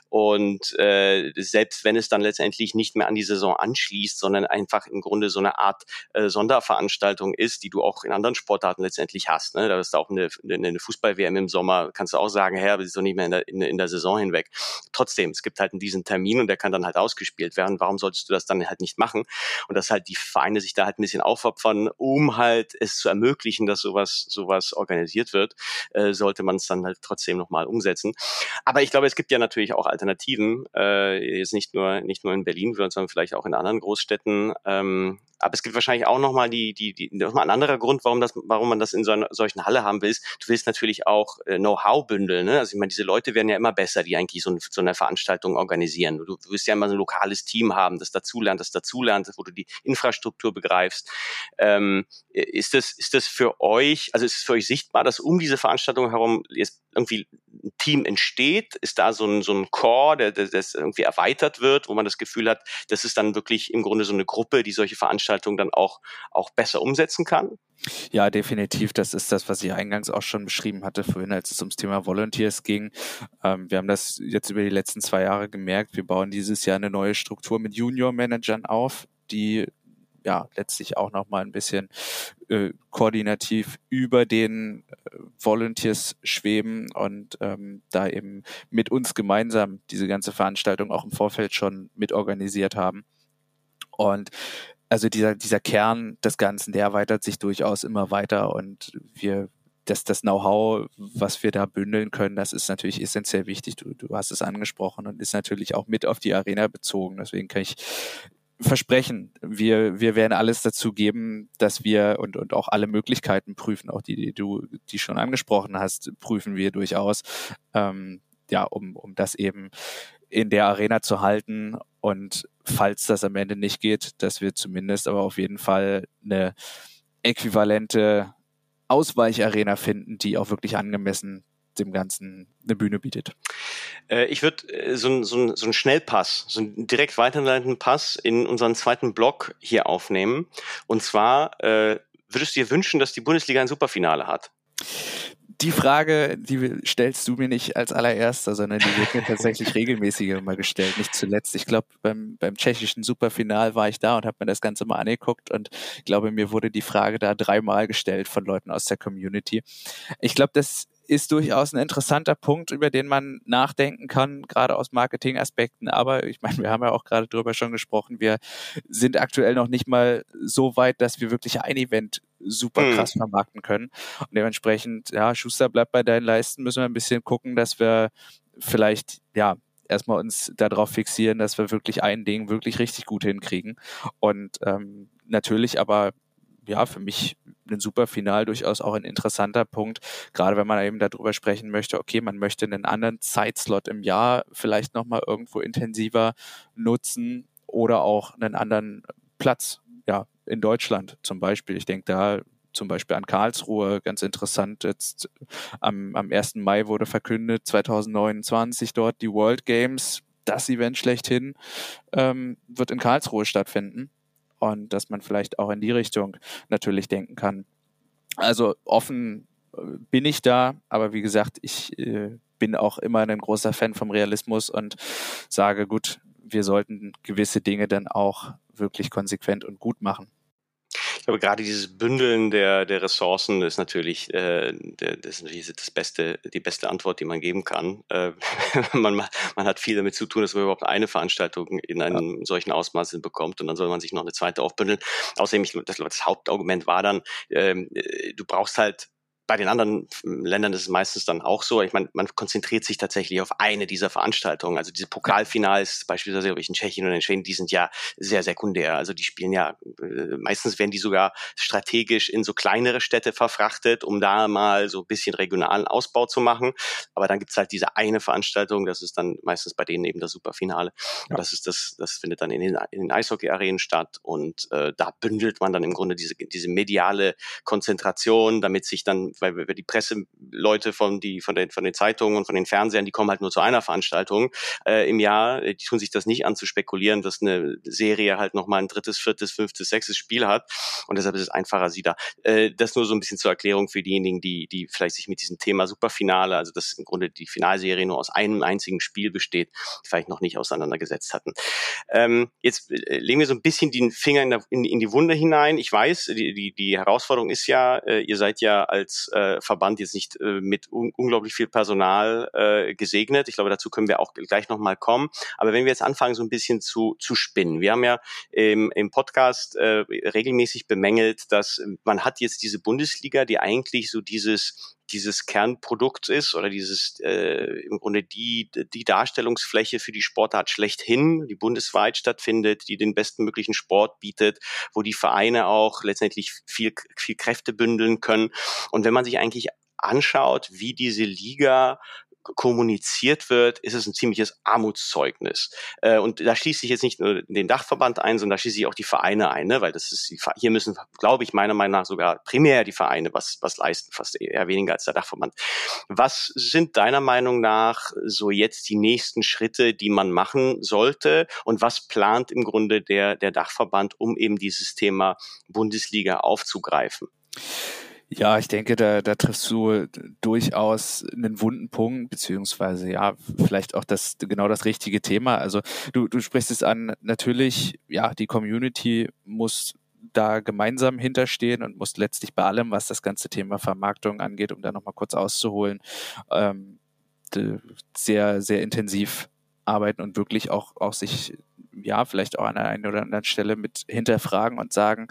A: Und äh, selbst wenn es dann letztendlich nicht mehr an die Saison anschließt, sondern einfach im Grunde so eine Art äh, Sonderveranstaltung ist, die du auch in anderen Sportarten letztendlich hast. Ne? Da ist auch eine, eine Fußball-W M im Sommer, kannst du auch sagen, hey, aber sie ist doch nicht mehr in der, in, in der Saison hinweg. Trotzdem, es gibt halt diesen Termin und der kann dann halt ausgespielt werden. Warum solltest du das dann halt nicht machen? Und dass halt die Vereine sich da halt ein bisschen aufopfern, um halt es zu ermöglichen, dass sowas sowas organisiert wird, äh, sollte man es dann halt trotzdem nochmal umsetzen. Aber ich glaube, es gibt ja natürlich auch Alternativen, äh, jetzt nicht nur nicht nur in Berlin, sondern vielleicht auch in anderen Großstädten. Ähm, aber es gibt wahrscheinlich auch nochmal die, die, die, nochmal ein anderer Grund, warum das, warum man das in so einer solchen Halle haben will. Du willst natürlich auch äh, Know-how bündeln, ne? Also ich meine, diese Leute werden ja immer besser, die eigentlich so, ein, so eine Veranstaltung organisieren. Du, du willst ja immer so ein lokales Team haben, das dazulernt, das dazulernt, wo du die Infrastruktur begreifst. Ähm, ist das, ist das für euch, also ist es für euch sichtbar, dass um diese Veranstaltung herum jetzt irgendwie ein Team entsteht? Ist da so ein, so ein Core, der, der das irgendwie erweitert wird, wo man das Gefühl hat, das ist dann wirklich im Grunde so eine Gruppe, die solche Veranstaltungen dann auch, auch besser umsetzen kann?
B: Ja, definitiv. Das ist das, was ich eingangs auch schon beschrieben hatte, vorhin, als es ums Thema Volunteers ging. Ähm, wir haben das jetzt über die letzten zwei Jahre gemerkt. Wir bauen dieses Jahr eine neue Struktur mit Junior-Managern auf, die ja letztlich auch nochmal ein bisschen äh, koordinativ über den äh, Volunteers schweben und ähm, da eben mit uns gemeinsam diese ganze Veranstaltung auch im Vorfeld schon mitorganisiert haben. Und also dieser, dieser Kern des Ganzen, der erweitert sich durchaus immer weiter und wir, das, das Know-how, was wir da bündeln können, das ist natürlich essentiell wichtig. Du, du hast es angesprochen und ist natürlich auch mit auf die Arena bezogen. Deswegen kann ich versprechen, wir, wir werden alles dazu geben, dass wir und, und auch alle Möglichkeiten prüfen, auch die, die du, die schon angesprochen hast, prüfen wir durchaus, ähm, ja, um, um das eben in der Arena zu halten und falls das am Ende nicht geht, dass wir zumindest aber auf jeden Fall eine äquivalente Ausweicharena finden, die auch wirklich angemessen dem Ganzen eine Bühne bietet.
A: Äh, ich würde äh, so, ein, so, ein, so einen Schnellpass, so einen direkt weiterleitenden Pass in unseren zweiten Block hier aufnehmen. Und zwar äh, würdest du dir wünschen, dass die Bundesliga ein Superfinale hat?
B: Die Frage, die stellst du mir nicht als allererster, sondern die wird mir tatsächlich regelmäßiger immer gestellt, nicht zuletzt. Ich glaube, beim, beim tschechischen Superfinal war ich da und habe mir das Ganze mal angeguckt und ich glaube, mir wurde die Frage da dreimal gestellt von Leuten aus der Community. Ich glaube, das ist durchaus ein interessanter Punkt, über den man nachdenken kann, gerade aus Marketingaspekten. Aber ich meine, wir haben ja auch gerade drüber schon gesprochen, wir sind aktuell noch nicht mal so weit, dass wir wirklich ein Event super krass hm. vermarkten können. Und dementsprechend, ja, Schuster, bleibt bei deinen Leisten, müssen wir ein bisschen gucken, dass wir vielleicht, ja, erstmal uns darauf fixieren, dass wir wirklich ein Ding wirklich richtig gut hinkriegen. Und ähm, natürlich aber, ja, für mich ein Superfinal durchaus auch ein interessanter Punkt, gerade wenn man eben darüber sprechen möchte, okay, man möchte einen anderen Zeitslot im Jahr vielleicht nochmal irgendwo intensiver nutzen oder auch einen anderen Platz, ja, in Deutschland zum Beispiel. Ich denke da zum Beispiel an Karlsruhe, ganz interessant, jetzt am, am ersten Mai wurde verkündet, zwanzig neunundzwanzig dort die World Games, das Event schlechthin, ähm, wird in Karlsruhe stattfinden. Und dass man vielleicht auch in die Richtung natürlich denken kann. Also offen bin ich da, aber wie gesagt, ich äh, bin auch immer ein großer Fan vom Realismus und sage, gut, wir sollten gewisse Dinge dann auch wirklich konsequent und gut machen.
A: Ich glaube, gerade dieses Bündeln der, der Ressourcen ist natürlich, äh, der, das ist natürlich das beste, die beste Antwort, die man geben kann. Äh, man, man hat viel damit zu tun, dass man überhaupt eine Veranstaltung in einem ja. solchen Ausmaß bekommt und dann soll man sich noch eine zweite aufbündeln. Außerdem, ich, das, das Hauptargument war dann, ähm, du brauchst halt bei den anderen Ländern ist es meistens dann auch so. Ich meine, man konzentriert sich tatsächlich auf eine dieser Veranstaltungen. Also diese Pokalfinals, beispielsweise in Tschechien oder in Schweden, die sind ja sehr sekundär. Also die spielen ja, meistens werden die sogar strategisch in so kleinere Städte verfrachtet, um da mal so ein bisschen regionalen Ausbau zu machen. Aber dann gibt's halt diese eine Veranstaltung, das ist dann meistens bei denen eben das Superfinale. Ja. Das ist das, das findet dann in den, in den Eishockey-Arenen statt und äh, da bündelt man dann im Grunde diese, diese mediale Konzentration, damit sich dann, weil wir die Presseleute von die von den von den Zeitungen und von den Fernsehern, die kommen halt nur zu einer Veranstaltung äh, im Jahr, die tun sich das nicht an zu spekulieren, dass eine Serie halt nochmal ein drittes, viertes, fünftes, sechstes Spiel hat und deshalb ist es einfacher, sie da. Äh, das nur so ein bisschen zur Erklärung für diejenigen, die die vielleicht sich mit diesem Thema Superfinale, also dass im Grunde die Finalserie nur aus einem einzigen Spiel besteht, vielleicht noch nicht auseinandergesetzt hatten. Ähm, jetzt äh, legen wir so ein bisschen den Finger in, der, in, in die Wunde hinein. Ich weiß, die die die Herausforderung ist ja, äh, ihr seid ja als Äh, Verband jetzt nicht äh, mit un- unglaublich viel Personal äh, gesegnet. Ich glaube, dazu können wir auch gleich nochmal kommen. Aber wenn wir jetzt anfangen, so ein bisschen zu zu spinnen. Wir haben ja im, im Podcast äh, regelmäßig bemängelt, dass man hat jetzt diese Bundesliga, die eigentlich so dieses dieses Kernprodukt ist oder dieses äh, im Grunde die die Darstellungsfläche für die Sportart schlechthin, die bundesweit stattfindet, die den bestmöglichen Sport bietet, wo die Vereine auch letztendlich viel viel Kräfte bündeln können. Und wenn man sich eigentlich anschaut, wie diese Liga kommuniziert wird, ist es ein ziemliches Armutszeugnis. Äh, und da schließe ich jetzt nicht nur den Dachverband ein, sondern da schließe ich auch die Vereine ein, ne? Weil das ist, hier müssen, glaube ich, meiner Meinung nach sogar primär die Vereine was, was leisten, fast eher weniger als der Dachverband. Was sind deiner Meinung nach so jetzt die nächsten Schritte, die man machen sollte? Und was plant im Grunde der, der Dachverband, um eben dieses Thema Bundesliga aufzugreifen?
B: Ja, ich denke, da, da triffst du durchaus einen wunden Punkt, beziehungsweise ja, vielleicht auch das genau das richtige Thema. Also du, du sprichst es an, natürlich, ja, die Community muss da gemeinsam hinterstehen und muss letztlich bei allem, was das ganze Thema Vermarktung angeht, um da nochmal kurz auszuholen, ähm, sehr, sehr intensiv arbeiten und wirklich auch, auch sich, ja, vielleicht auch an der einen oder anderen Stelle mit hinterfragen und sagen,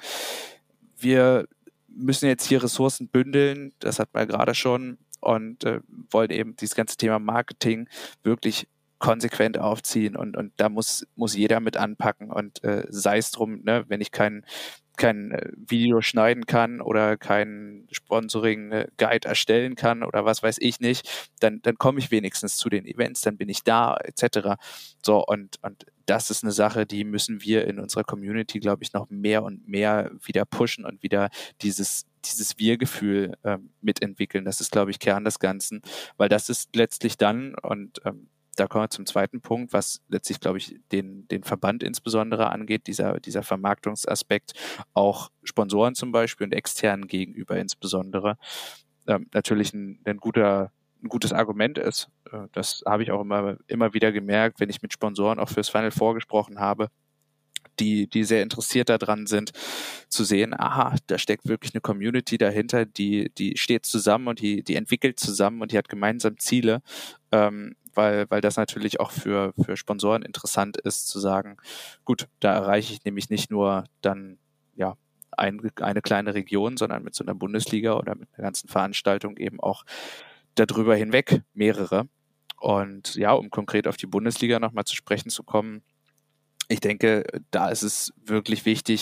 B: wir müssen jetzt hier Ressourcen bündeln, das hat man gerade schon, und äh, wollen eben dieses ganze Thema Marketing wirklich konsequent aufziehen und, und da muss, muss jeder mit anpacken und äh, sei es drum, ne, wenn ich kein, kein äh, Video schneiden kann oder kein Sponsoring-Guide erstellen kann oder was weiß ich nicht, dann, dann komme ich wenigstens zu den Events, dann bin ich da, et cetera. So, und, und das ist eine Sache, die müssen wir in unserer Community, glaube ich, noch mehr und mehr wieder pushen und wieder dieses dieses Wir-Gefühl ähm, mitentwickeln. Das ist, glaube ich, Kern des Ganzen, weil das ist letztlich dann, und ähm, da kommen wir zum zweiten Punkt, was letztlich, glaube ich, den, den Verband insbesondere angeht, dieser, dieser Vermarktungsaspekt, auch Sponsoren zum Beispiel und externen gegenüber insbesondere, ähm, natürlich ein, ein guter ein gutes Argument ist. Das habe ich auch immer, immer wieder gemerkt, wenn ich mit Sponsoren auch fürs Final Four gesprochen habe, die, die sehr interessiert daran sind, zu sehen, aha, da steckt wirklich eine Community dahinter, die, die steht zusammen und die, die entwickelt zusammen und die hat gemeinsam Ziele, ähm, weil, weil das natürlich auch für, für Sponsoren interessant ist, zu sagen, gut, da erreiche ich nämlich nicht nur dann, ja, ein, eine kleine Region, sondern mit so einer Bundesliga oder mit einer ganzen Veranstaltung eben auch darüber hinweg mehrere. Und ja, um konkret auf die Bundesliga nochmal zu sprechen zu kommen, ich denke, da ist es wirklich wichtig,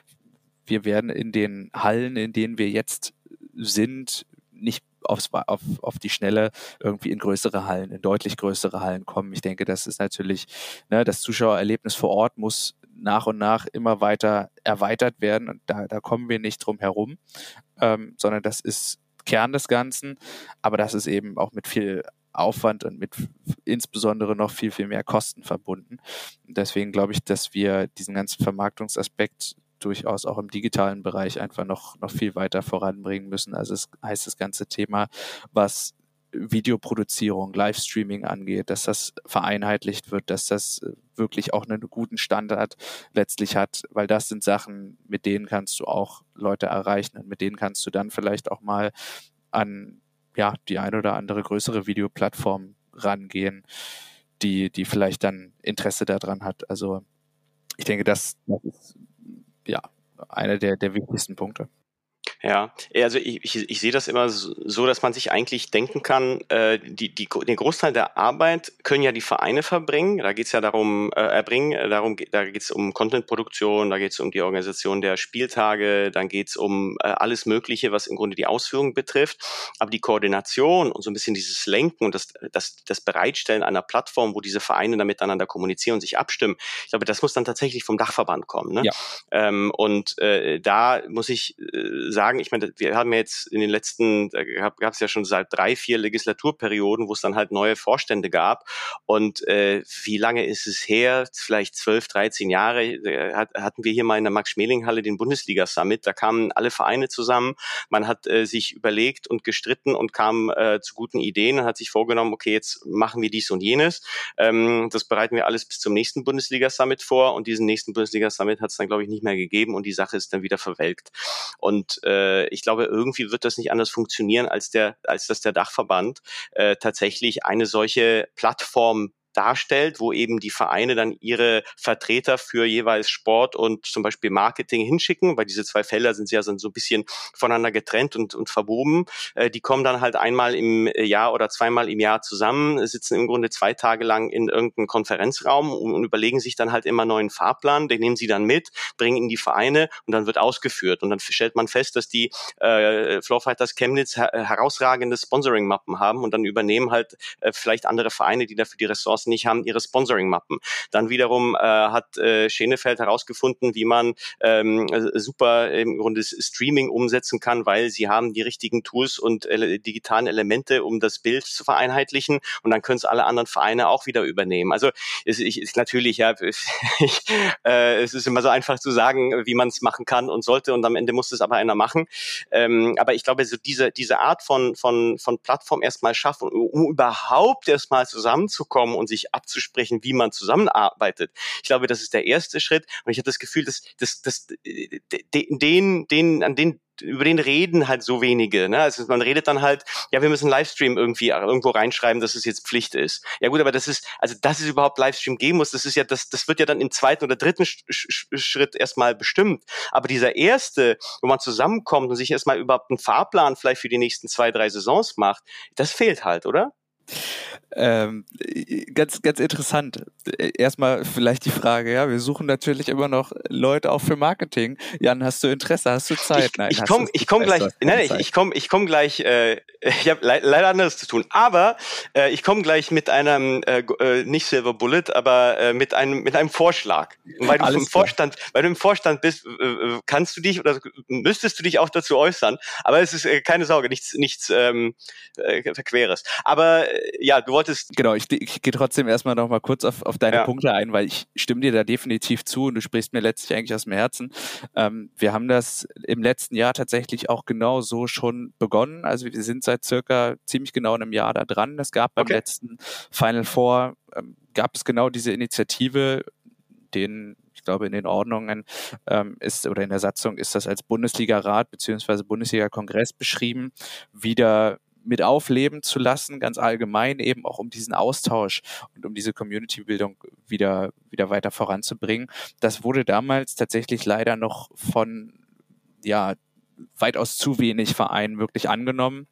B: wir werden in den Hallen, in denen wir jetzt sind, nicht aufs, auf, auf die Schnelle irgendwie in größere Hallen, in deutlich größere Hallen kommen. Ich denke, das ist natürlich, ne, das Zuschauererlebnis vor Ort muss nach und nach immer weiter erweitert werden und da, da kommen wir nicht drum herum, ähm, sondern das ist Kern des Ganzen, aber das ist eben auch mit viel Aufwand und mit insbesondere noch viel, viel mehr Kosten verbunden. Und deswegen glaube ich, dass wir diesen ganzen Vermarktungsaspekt durchaus auch im digitalen Bereich einfach noch, noch viel weiter voranbringen müssen. Also es heißt das ganze Thema, was Videoproduzierung, Livestreaming angeht, dass das vereinheitlicht wird, dass das wirklich auch einen guten Standard letztlich hat, weil das sind Sachen, mit denen kannst du auch Leute erreichen und mit denen kannst du dann vielleicht auch mal an ja, die eine oder andere größere Videoplattform rangehen, die, die vielleicht dann Interesse daran hat. Also ich denke, das, das ist ja einer der, der wichtigsten Punkte.
A: Ja, also ich, ich, ich sehe das immer so, dass man sich eigentlich denken kann, äh, die, die, den Großteil der Arbeit können ja die Vereine verbringen. Da geht es ja darum, äh, erbringen, darum, da geht es um Contentproduktion, da geht es um die Organisation der Spieltage, dann geht es um äh, alles Mögliche, was im Grunde die Ausführung betrifft. Aber die Koordination und so ein bisschen dieses Lenken und das, das, das Bereitstellen einer Plattform, wo diese Vereine dann miteinander kommunizieren und sich abstimmen, ich glaube, das muss dann tatsächlich vom Dachverband kommen. Ne? Ja. Ähm, und äh, da muss ich äh, sagen, ich meine, wir haben ja jetzt in den letzten, da gab es ja schon seit drei, vier Legislaturperioden, wo es dann halt neue Vorstände gab. Und äh, wie lange ist es her? Vielleicht zwölf, dreizehn Jahre äh, hat, hatten wir hier mal in der Max-Schmeling-Halle den Bundesliga-Summit. Da kamen alle Vereine zusammen. Man hat äh, sich überlegt und gestritten und kam äh, zu guten Ideen und hat sich vorgenommen, okay, jetzt machen wir dies und jenes. Ähm, das bereiten wir alles bis zum nächsten Bundesliga-Summit vor. Und diesen nächsten Bundesliga-Summit hat es dann, glaube ich, nicht mehr gegeben und die Sache ist dann wieder verwelkt. Und äh, ich glaube, irgendwie wird das nicht anders funktionieren, als der, als dass der Dachverband äh, tatsächlich eine solche Plattform darstellt, wo eben die Vereine dann ihre Vertreter für jeweils Sport und zum Beispiel Marketing hinschicken, weil diese zwei Felder sind ja so ein bisschen voneinander getrennt und, und verwoben. Äh, die kommen dann halt einmal im Jahr oder zweimal im Jahr zusammen, sitzen im Grunde zwei Tage lang in irgendeinem Konferenzraum und, und überlegen sich dann halt immer neuen Fahrplan, den nehmen sie dann mit, bringen in die Vereine und dann wird ausgeführt. Und dann stellt man fest, dass die äh, Flowfighters Chemnitz her- herausragende Sponsoring-Mappen haben und dann übernehmen halt äh, vielleicht andere Vereine, die dafür die Ressourcen hast du nicht, haben ihre Sponsoring-Mappen. Dann wiederum äh, hat äh, Schenefeld herausgefunden, wie man ähm, super im Grunde Streaming umsetzen kann, weil sie haben die richtigen Tools und äh, digitalen Elemente, um das Bild zu vereinheitlichen, und dann können es alle anderen Vereine auch wieder übernehmen. Also es ist natürlich, ja, ich, äh, es ist immer so einfach zu sagen, wie man es machen kann und sollte, und am Ende muss es aber einer machen. Ähm, aber ich glaube, so diese diese Art von von von Plattform erstmal schaffen, um überhaupt erstmal zusammenzukommen und sich abzusprechen, wie man zusammenarbeitet. Ich glaube, das ist der erste Schritt, und ich habe das Gefühl, dass dass dass den den an den über den reden halt so wenige, ne? Also man redet dann halt, ja, wir müssen Livestream irgendwie irgendwo reinschreiben, dass es jetzt Pflicht ist. Ja gut, aber das ist, also dass es überhaupt Livestream geben muss, das ist ja, das, das wird ja dann im zweiten oder dritten Sch- Sch- Schritt erstmal bestimmt. Aber dieser erste, wo man zusammenkommt und sich erstmal überhaupt einen Fahrplan vielleicht für die nächsten zwei, drei Saisons macht, das fehlt halt, oder?
B: Ähm, ganz, ganz interessant. Erstmal vielleicht die Frage, ja, wir suchen natürlich immer noch Leute auch für Marketing. Jan, hast du Interesse? Hast du Zeit?
A: Ich,
B: Nein,
A: ich
B: hast
A: komme
B: du
A: ich komm gleich, nein, ich, ich komme ich komm gleich, äh, ich habe le leider anderes zu tun, aber äh, ich komme gleich mit einem, äh, äh, nicht Silver Bullet, aber äh, mit einem mit einem Vorschlag. Und weil du im Vorstand, weil du im Vorstand bist, äh, kannst du dich oder müsstest du dich auch dazu äußern, aber es ist äh, keine Sorge, nichts nichts ähm, äh, Verqueres. Aber äh, ja, du wolltest...
B: Genau, ich, ich gehe trotzdem erstmal noch mal kurz auf, auf deine
A: Ja.
B: Punkte ein, weil ich stimme dir da definitiv zu und du sprichst mir letztlich eigentlich aus dem Herzen. Ähm, wir haben das im letzten Jahr tatsächlich auch genau so schon begonnen. Also wir sind seit circa ziemlich genau einem Jahr da dran. Es gab beim
A: Okay.
B: letzten Final Four, ähm, gab es genau diese Initiative, den ich glaube, in den Ordnungen ähm, ist oder in der Satzung ist das als Bundesliga-Rat beziehungsweise Bundesliga-Kongress beschrieben, wieder mit aufleben zu lassen, ganz allgemein eben auch um diesen Austausch und um diese Community-Bildung wieder, wieder weiter voranzubringen. Das wurde damals tatsächlich leider noch von, ja, weitaus zu wenig Vereinen wirklich angenommen.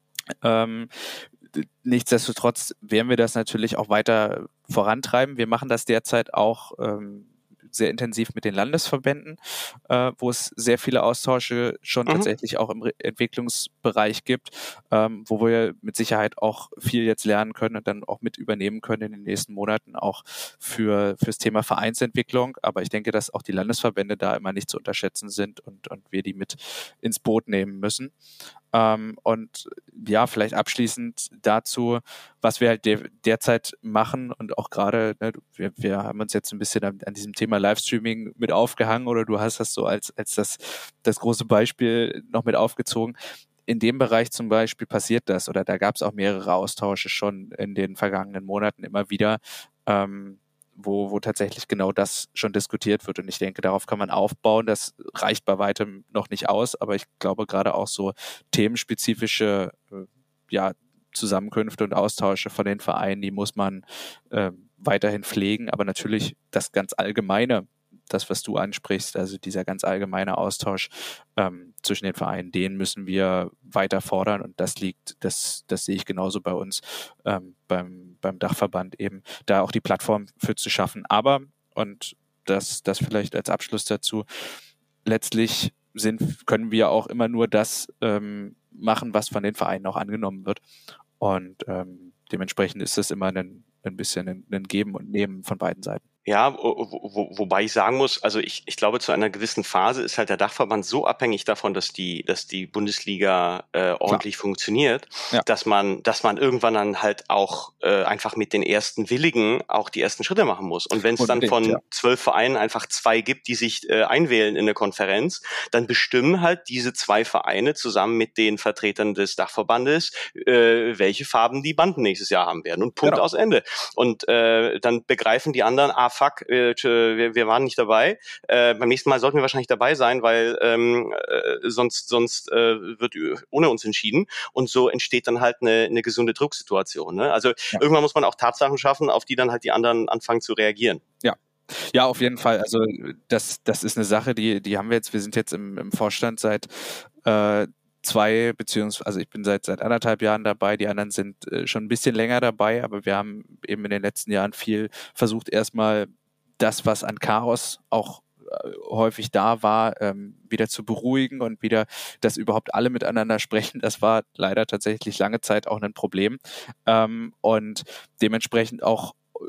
B: Ähm, nichtsdestotrotz werden wir das natürlich auch weiter vorantreiben. Wir machen das derzeit auch ähm, sehr intensiv mit den Landesverbänden, äh, wo es sehr viele Austausche schon mhm. tatsächlich auch im Re- Entwicklungsbereich gibt, ähm, wo wir mit Sicherheit auch viel jetzt lernen können und dann auch mit übernehmen können in den nächsten Monaten auch für fürs Thema Vereinsentwicklung. Aber ich denke, dass auch die Landesverbände da immer nicht zu unterschätzen sind und, und wir die mit ins Boot nehmen müssen. Ähm, und ja, vielleicht abschließend dazu, was wir halt de- derzeit machen und auch gerade, ne, wir, wir haben uns jetzt ein bisschen an, an diesem Thema Livestreaming mit aufgehangen oder du hast das so als, als das, das große Beispiel noch mit aufgezogen. In dem Bereich zum Beispiel passiert das oder da gab es auch mehrere Austausche schon in den vergangenen Monaten immer wieder, ähm, wo, wo tatsächlich genau das schon diskutiert wird. Und ich denke, darauf kann man aufbauen. Das reicht bei weitem noch nicht aus, aber ich glaube, gerade auch so themenspezifische äh, ja, Zusammenkünfte und Austausche von den Vereinen, die muss man äh, weiterhin pflegen. Aber natürlich das ganz Allgemeine, das, was du ansprichst, also dieser ganz allgemeine Austausch ähm, zwischen den Vereinen, den müssen wir weiter fordern und das liegt, das, das sehe ich genauso bei uns ähm, beim, beim Dachverband eben, da auch die Plattform für zu schaffen. Aber, und das, das vielleicht als Abschluss dazu, letztlich sind, können wir auch immer nur das ähm, machen, was von den Vereinen auch angenommen wird. Und ähm, dementsprechend ist es immer ein, ein bisschen ein, ein Geben und Nehmen von beiden Seiten.
A: Ja, wo, wo, wobei ich sagen muss, also ich, ich glaube, zu einer gewissen Phase ist halt der Dachverband so abhängig davon, dass die, dass die Bundesliga äh, ordentlich Klar. funktioniert, ja. dass man, dass man irgendwann dann halt auch äh, einfach mit den ersten Willigen auch die ersten Schritte machen muss. Und wenn es dann von ja. zwölf Vereinen einfach zwei gibt, die sich äh, einwählen in eine Konferenz, dann bestimmen halt diese zwei Vereine zusammen mit den Vertretern des Dachverbandes, äh, welche Farben die Banden nächstes Jahr haben werden. Und Punkt genau. aus Ende. Und äh, dann begreifen die anderen, ah, fuck, äh, wir, wir waren nicht dabei. Äh, beim nächsten Mal sollten wir wahrscheinlich dabei sein, weil ähm, äh, sonst sonst äh, wird ohne uns entschieden. Und so entsteht dann halt eine, eine gesunde Drucksituation. Ne? Also ja. irgendwann muss man auch Tatsachen schaffen, auf die dann halt die anderen anfangen zu reagieren.
B: Ja. Ja, auf jeden Fall. Also das, das ist eine Sache, die, die haben wir jetzt, wir sind jetzt im, im Vorstand seit äh, zwei, beziehungsweise, also ich bin seit seit anderthalb Jahren dabei, die anderen sind äh, schon ein bisschen länger dabei, aber wir haben eben in den letzten Jahren viel versucht, erstmal das, was an Chaos auch äh, häufig da war, ähm, wieder zu beruhigen und wieder, dass überhaupt alle miteinander sprechen. Das war leider tatsächlich lange Zeit auch ein Problem. Ähm, und dementsprechend auch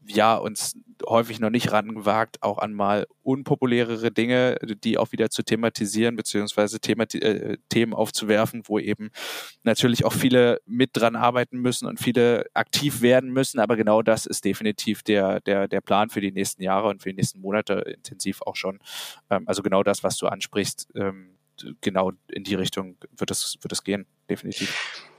B: ja, uns häufig noch nicht rangewagt, auch an mal unpopulärere Dinge, die auch wieder zu thematisieren, beziehungsweise Themati- äh, Themen aufzuwerfen, wo eben natürlich auch viele mit dran arbeiten müssen und viele aktiv werden müssen, aber genau das ist definitiv der, der, der Plan für die nächsten Jahre und für die nächsten Monate intensiv auch schon. Ähm, also genau das, was du ansprichst, ähm, genau in die Richtung wird es, wird es gehen, definitiv.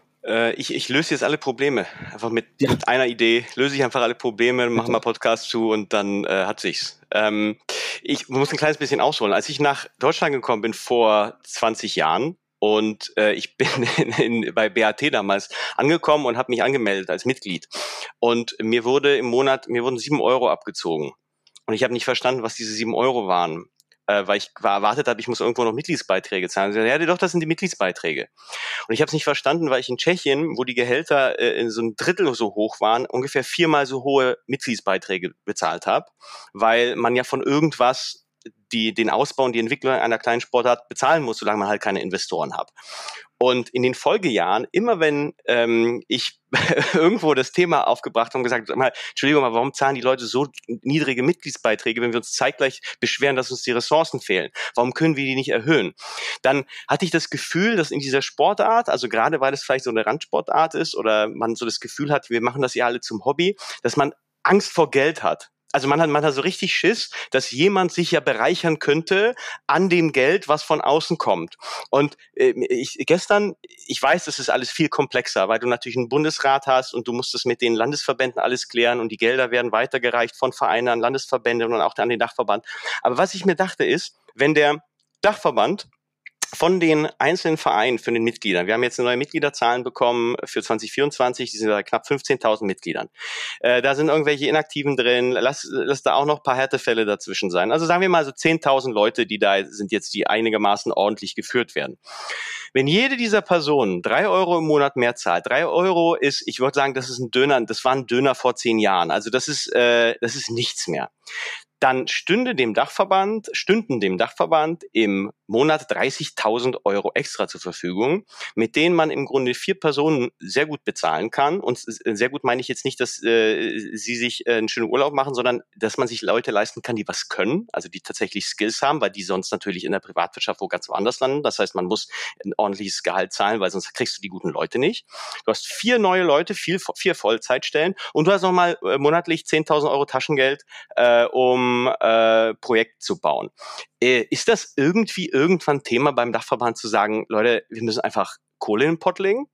A: Ich, ich löse jetzt alle Probleme. Einfach mit,
B: ja.
A: mit einer Idee löse ich einfach alle Probleme, mache mal Podcast zu und dann äh, hat sich's. Ähm, ich muss ein kleines bisschen ausholen. Als ich nach Deutschland gekommen bin vor zwanzig Jahren und äh, ich bin in, in, bei B A T damals angekommen und habe mich angemeldet als Mitglied. Und mir wurde im Monat, mir wurden sieben Euro abgezogen. Und ich habe nicht verstanden, was diese sieben Euro waren. Äh, weil ich erwartet habe, ich muss irgendwo noch Mitgliedsbeiträge zahlen. Ja, doch, das sind die Mitgliedsbeiträge. Und ich habe es nicht verstanden, weil ich in Tschechien, wo die Gehälter äh, in so ein Drittel so hoch waren, ungefähr viermal so hohe Mitgliedsbeiträge bezahlt habe, weil man ja von irgendwas die, den Ausbau und die Entwicklung einer kleinen Sportart bezahlen muss, solange man halt keine Investoren hat. Und in den Folgejahren, immer wenn ähm, ich irgendwo das Thema aufgebracht habe und gesagt habe, Entschuldigung, aber warum zahlen die Leute so niedrige Mitgliedsbeiträge, wenn wir uns zeitgleich beschweren, dass uns die Ressourcen fehlen? Warum können wir die nicht erhöhen? Dann hatte ich das Gefühl, dass in dieser Sportart, also gerade weil es vielleicht so eine Randsportart ist oder man so das Gefühl hat, wir machen das ja alle zum Hobby, dass man Angst vor Geld hat. Also man hat, man hat so richtig Schiss, dass jemand sich ja bereichern könnte an dem Geld, was von außen kommt. Und äh, ich gestern, ich weiß, das ist alles viel komplexer, weil du natürlich einen Bundesrat hast und du musst es mit den Landesverbänden alles klären und die Gelder werden weitergereicht von Vereinen an Landesverbände und auch an den Dachverband. Aber was ich mir dachte ist, wenn der Dachverband von den einzelnen Vereinen, für den Mitgliedern. Wir haben jetzt neue Mitgliederzahlen bekommen für zwanzig vierundzwanzig, die sind bei knapp fünfzehntausend Mitgliedern. Äh, da sind irgendwelche Inaktiven drin, lass, lass da auch noch ein paar Härtefälle dazwischen sein. Also sagen wir mal so zehntausend Leute, die da sind jetzt, die einigermaßen ordentlich geführt werden. Wenn jede dieser Personen drei Euro im Monat mehr zahlt, drei Euro ist, ich würde sagen, das ist ein Döner, das war ein Döner vor zehn Jahren, also das ist, äh, das ist nichts mehr. Dann stünde dem Dachverband, stünden dem Dachverband im Monat dreißigtausend Euro extra zur Verfügung, mit denen man im Grunde vier Personen sehr gut bezahlen kann. Und sehr gut meine ich jetzt nicht, dass äh, sie sich äh, einen schönen Urlaub machen, sondern dass man sich Leute leisten kann, die was können, also die tatsächlich Skills haben, weil die sonst natürlich in der Privatwirtschaft wo ganz woanders landen. Das heißt, man muss ein ordentliches Gehalt zahlen, weil sonst kriegst du die guten Leute nicht. Du hast vier neue Leute, vier, vier Vollzeitstellen und du hast nochmal äh, monatlich zehntausend Euro Taschengeld, äh, um Äh, Projekt zu bauen. Äh, ist das irgendwie irgendwann Thema beim Dachverband zu sagen, Leute, wir müssen einfach Kohle in den Pott legen?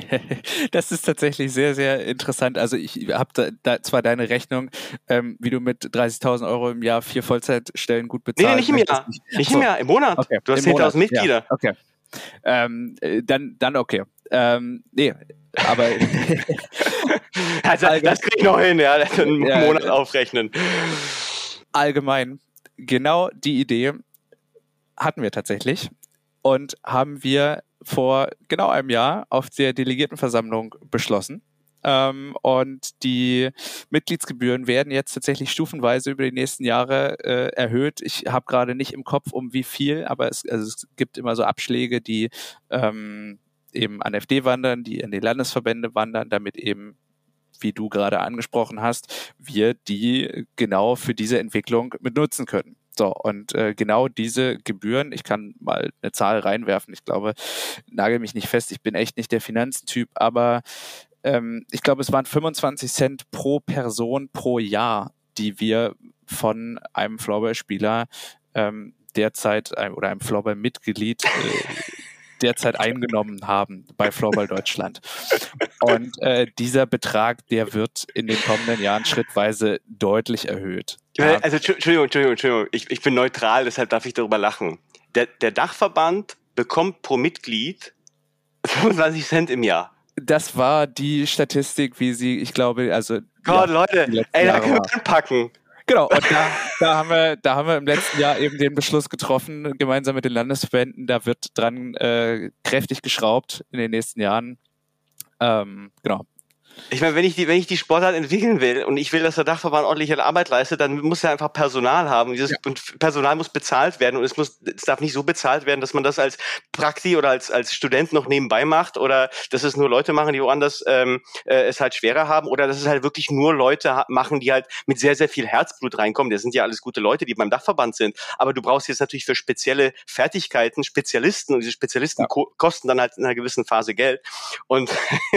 B: Das ist tatsächlich sehr, sehr interessant. Also ich habe da, da zwar deine Rechnung, ähm, wie du mit dreißigtausend Euro im Jahr vier Vollzeitstellen gut bezahlst.
A: Nee, nee, nicht im Jahr. Nicht, nicht so. Im Jahr, im Monat.
B: Okay.
A: Du hast zehntausend Mitglieder.
B: Ja. Okay. Ähm, dann, dann okay. Ähm, nee, aber
A: also, das krieg ich noch hin, ja, einen ja, Monat aufrechnen.
B: Allgemein, genau die Idee hatten wir tatsächlich und haben wir vor genau einem Jahr auf der Delegiertenversammlung beschlossen. Ähm, und die Mitgliedsgebühren werden jetzt tatsächlich stufenweise über die nächsten Jahre äh, erhöht. Ich habe gerade nicht im Kopf, um wie viel, aber es, also es gibt immer so Abschläge, die ähm, eben an F D wandern, die in die Landesverbände wandern, damit eben, wie du gerade angesprochen hast, wir die genau für diese Entwicklung mit nutzen können. So, und äh, genau diese Gebühren, ich kann mal eine Zahl reinwerfen, ich glaube, nagel mich nicht fest, ich bin echt nicht der Finanzentyp, aber ähm, ich glaube, es waren fünfundzwanzig Cent pro Person pro Jahr, die wir von einem Floorball-Spieler ähm, derzeit ein, oder einem Floorball-Mitglied äh, derzeit eingenommen haben bei Floorball Deutschland. Und äh, dieser Betrag, der wird in den kommenden Jahren schrittweise deutlich erhöht.
A: Ja. Also Entschuldigung, Entschuldigung, Entschuldigung. Ich, ich bin neutral, deshalb darf ich darüber lachen. Der, der Dachverband bekommt pro Mitglied fünfundzwanzig Cent im Jahr.
B: Das war die Statistik, wie sie, ich glaube, also...
A: Gott, ja, Leute, ey, da können wir anpacken.
B: Genau, und da, da, haben wir, da haben wir im letzten Jahr eben den Beschluss getroffen, gemeinsam mit den Landesverbänden, da wird dran äh, kräftig geschraubt in den nächsten Jahren. Ähm, genau.
A: Ich meine, wenn ich die, wenn ich die Sportart entwickeln will und ich will, dass der Dachverband ordentliche Arbeit leistet, dann muss er einfach Personal haben. Dieses, ja. Und Personal muss bezahlt werden und es muss, es darf nicht so bezahlt werden, dass man das als Prakti oder als, als Student noch nebenbei macht oder dass es nur Leute machen, die woanders ähm, äh, es halt schwerer haben oder dass es halt wirklich nur Leute ha- machen, die halt mit sehr, sehr viel Herzblut reinkommen. Das sind ja alles gute Leute, die beim Dachverband sind. Aber du brauchst jetzt natürlich für spezielle Fertigkeiten Spezialisten und diese Spezialisten ja. ko- kosten dann halt in einer gewissen Phase Geld. Und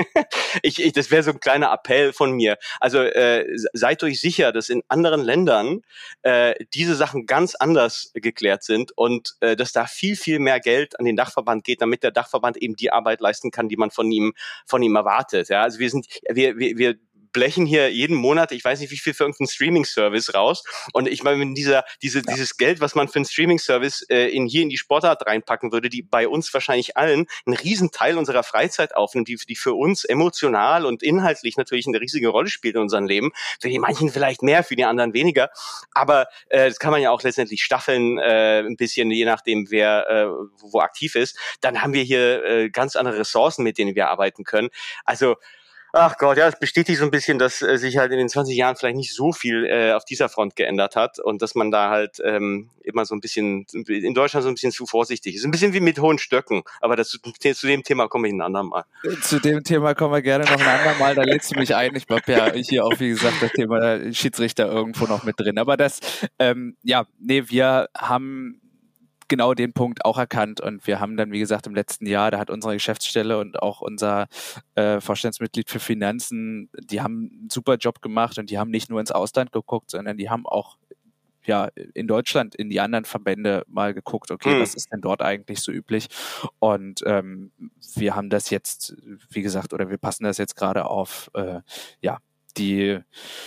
A: ich, ich, das wäre so ein kleiner Appell von mir. Also äh, seid euch sicher, dass in anderen Ländern äh, diese Sachen ganz anders geklärt sind und äh, dass da viel, viel mehr Geld an den Dachverband geht, damit der Dachverband eben die Arbeit leisten kann, die man von ihm von ihm erwartet. Ja, also wir sind wir wir, wir blechen hier jeden Monat, ich weiß nicht wie viel, für irgendeinen Streaming-Service raus. Und ich meine, wenn dieser, diese, ja. dieses Geld, was man für einen Streaming-Service äh, in hier in die Sportart reinpacken würde, die bei uns wahrscheinlich allen einen riesen Teil unserer Freizeit aufnimmt, die, die für uns emotional und inhaltlich natürlich eine riesige Rolle spielt in unserem Leben. Für die manchen vielleicht mehr, für die anderen weniger. Aber äh, das kann man ja auch letztendlich staffeln, äh, ein bisschen, je nachdem, wer äh, wo, wo aktiv ist. Dann haben wir hier äh, ganz andere Ressourcen, mit denen wir arbeiten können. Also ach Gott, ja, es bestätigt so ein bisschen, dass äh, sich halt in den zwanzig Jahren vielleicht nicht so viel äh, auf dieser Front geändert hat und dass man da halt ähm, immer so ein bisschen, in Deutschland so ein bisschen zu vorsichtig ist. Ein bisschen wie mit hohen Stöcken, aber das, zu dem Thema komme ich ein andermal.
B: Zu dem Thema kommen wir gerne noch ein andermal, da lädst du mich ein. Ich habe ja hier auch, wie gesagt, das Thema Schiedsrichter irgendwo noch mit drin. Aber das, ähm, ja, nee, wir haben genau den Punkt auch erkannt und wir haben dann, wie gesagt, im letzten Jahr, da hat unsere Geschäftsstelle und auch unser äh, Vorstandsmitglied für Finanzen, die haben einen super Job gemacht und die haben nicht nur ins Ausland geguckt, sondern die haben auch ja in Deutschland in die anderen Verbände mal geguckt, okay, hm. was ist denn dort eigentlich so üblich? Und ähm, wir haben das jetzt, wie gesagt, oder wir passen das jetzt gerade auf, äh, ja, die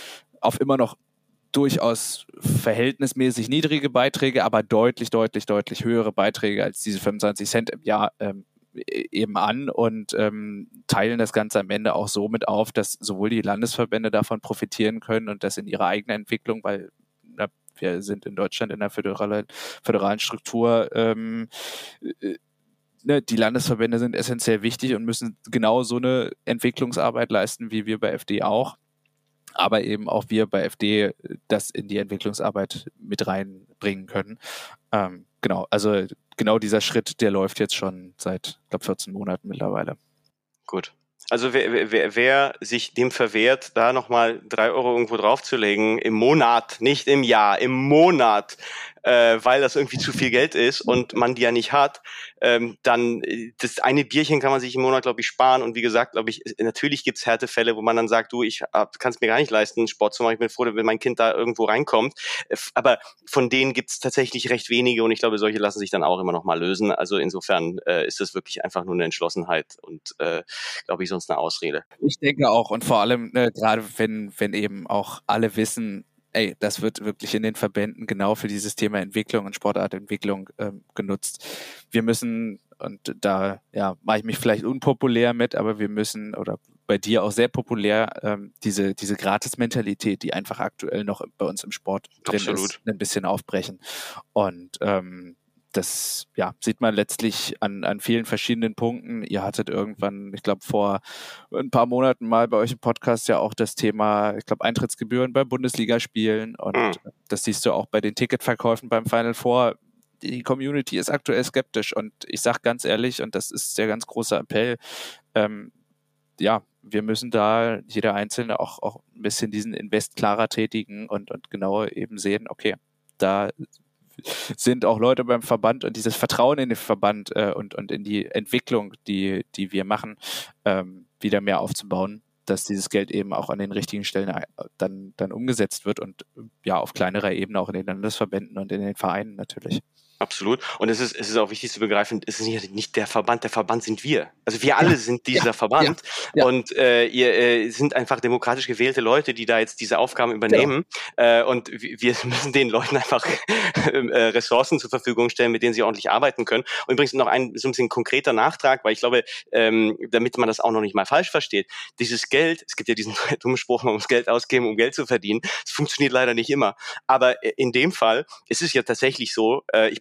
B: auf immer noch durchaus verhältnismäßig niedrige Beiträge, aber deutlich, deutlich, deutlich höhere Beiträge als diese fünfundzwanzig Cent im Jahr ähm, eben an und ähm, teilen das Ganze am Ende auch so mit auf, dass sowohl die Landesverbände davon profitieren können und das in ihrer eigenen Entwicklung, weil na, wir sind in Deutschland in der föderalen, föderalen Struktur ähm, äh, ne, die Landesverbände sind essentiell wichtig und müssen genau so eine Entwicklungsarbeit leisten, wie wir bei F D auch. Aber eben auch wir bei F D das in die Entwicklungsarbeit mit reinbringen können. Ähm, genau, also genau dieser Schritt, der läuft jetzt schon seit, ich glaube, vierzehn Monaten mittlerweile.
A: Gut. Also wer, wer, wer sich dem verwehrt, da nochmal drei Euro irgendwo draufzulegen, im Monat, nicht im Jahr, im Monat, äh, weil das irgendwie zu viel Geld ist und man die ja nicht hat, ähm, dann das eine Bierchen kann man sich im Monat, glaube ich, sparen. Und wie gesagt, glaube ich, natürlich gibt's Härtefälle, wo man dann sagt, du, ich kann es mir gar nicht leisten, Sport zu machen. Ich bin froh, wenn mein Kind da irgendwo reinkommt. Aber von denen gibt's tatsächlich recht wenige und ich glaube, solche lassen sich dann auch immer noch mal lösen. Also insofern äh, ist das wirklich einfach nur eine Entschlossenheit und äh, glaube ich, sonst eine Ausrede.
B: Ich denke auch und vor allem ne, gerade wenn, wenn eben auch alle wissen, ey, das wird wirklich in den Verbänden genau für dieses Thema Entwicklung und Sportartentwicklung ähm, genutzt. Wir müssen, und da ja, mache ich mich vielleicht unpopulär mit, aber wir müssen, oder bei dir auch sehr populär, ähm, diese, diese Gratis-Mentalität, die einfach aktuell noch bei uns im Sport drin
A: Absolut.
B: ist, ein bisschen aufbrechen. Und ähm, das ja, sieht man letztlich an, an vielen verschiedenen Punkten. Ihr hattet irgendwann, ich glaube vor ein paar Monaten mal bei euch im Podcast ja auch das Thema, ich glaube, Eintrittsgebühren bei Bundesligaspielen und mhm. das siehst du auch bei den Ticketverkäufen beim Final Four. Die Community ist aktuell skeptisch und ich sage ganz ehrlich, und das ist der ganz große Appell, ähm, ja, wir müssen da jeder Einzelne auch, auch ein bisschen diesen Invest klarer tätigen und, und genauer eben sehen, okay, da sind auch Leute beim Verband und dieses Vertrauen in den Verband äh, und, und in die Entwicklung, die, die wir machen, ähm, wieder mehr aufzubauen, dass dieses Geld eben auch an den richtigen Stellen dann, dann umgesetzt wird und ja auf kleinerer Ebene auch in den Landesverbänden und in den Vereinen natürlich.
A: Absolut. Und es ist, es ist auch wichtig zu begreifen, es ist nicht, nicht der Verband, der Verband sind wir. Also wir alle ja, sind dieser ja, Verband ja, ja. und äh, ihr äh, sind einfach demokratisch gewählte Leute, die da jetzt diese Aufgaben übernehmen genau. äh, und wir müssen den Leuten einfach äh, Ressourcen zur Verfügung stellen, mit denen sie ordentlich arbeiten können. Und übrigens noch ein so ein bisschen konkreter Nachtrag, weil ich glaube, ähm, damit man das auch noch nicht mal falsch versteht, dieses Geld, es gibt ja diesen dummen Spruch, man muss Geld ausgeben, um Geld zu verdienen. Das funktioniert leider nicht immer. Aber in dem Fall ist es ja tatsächlich so, äh, ich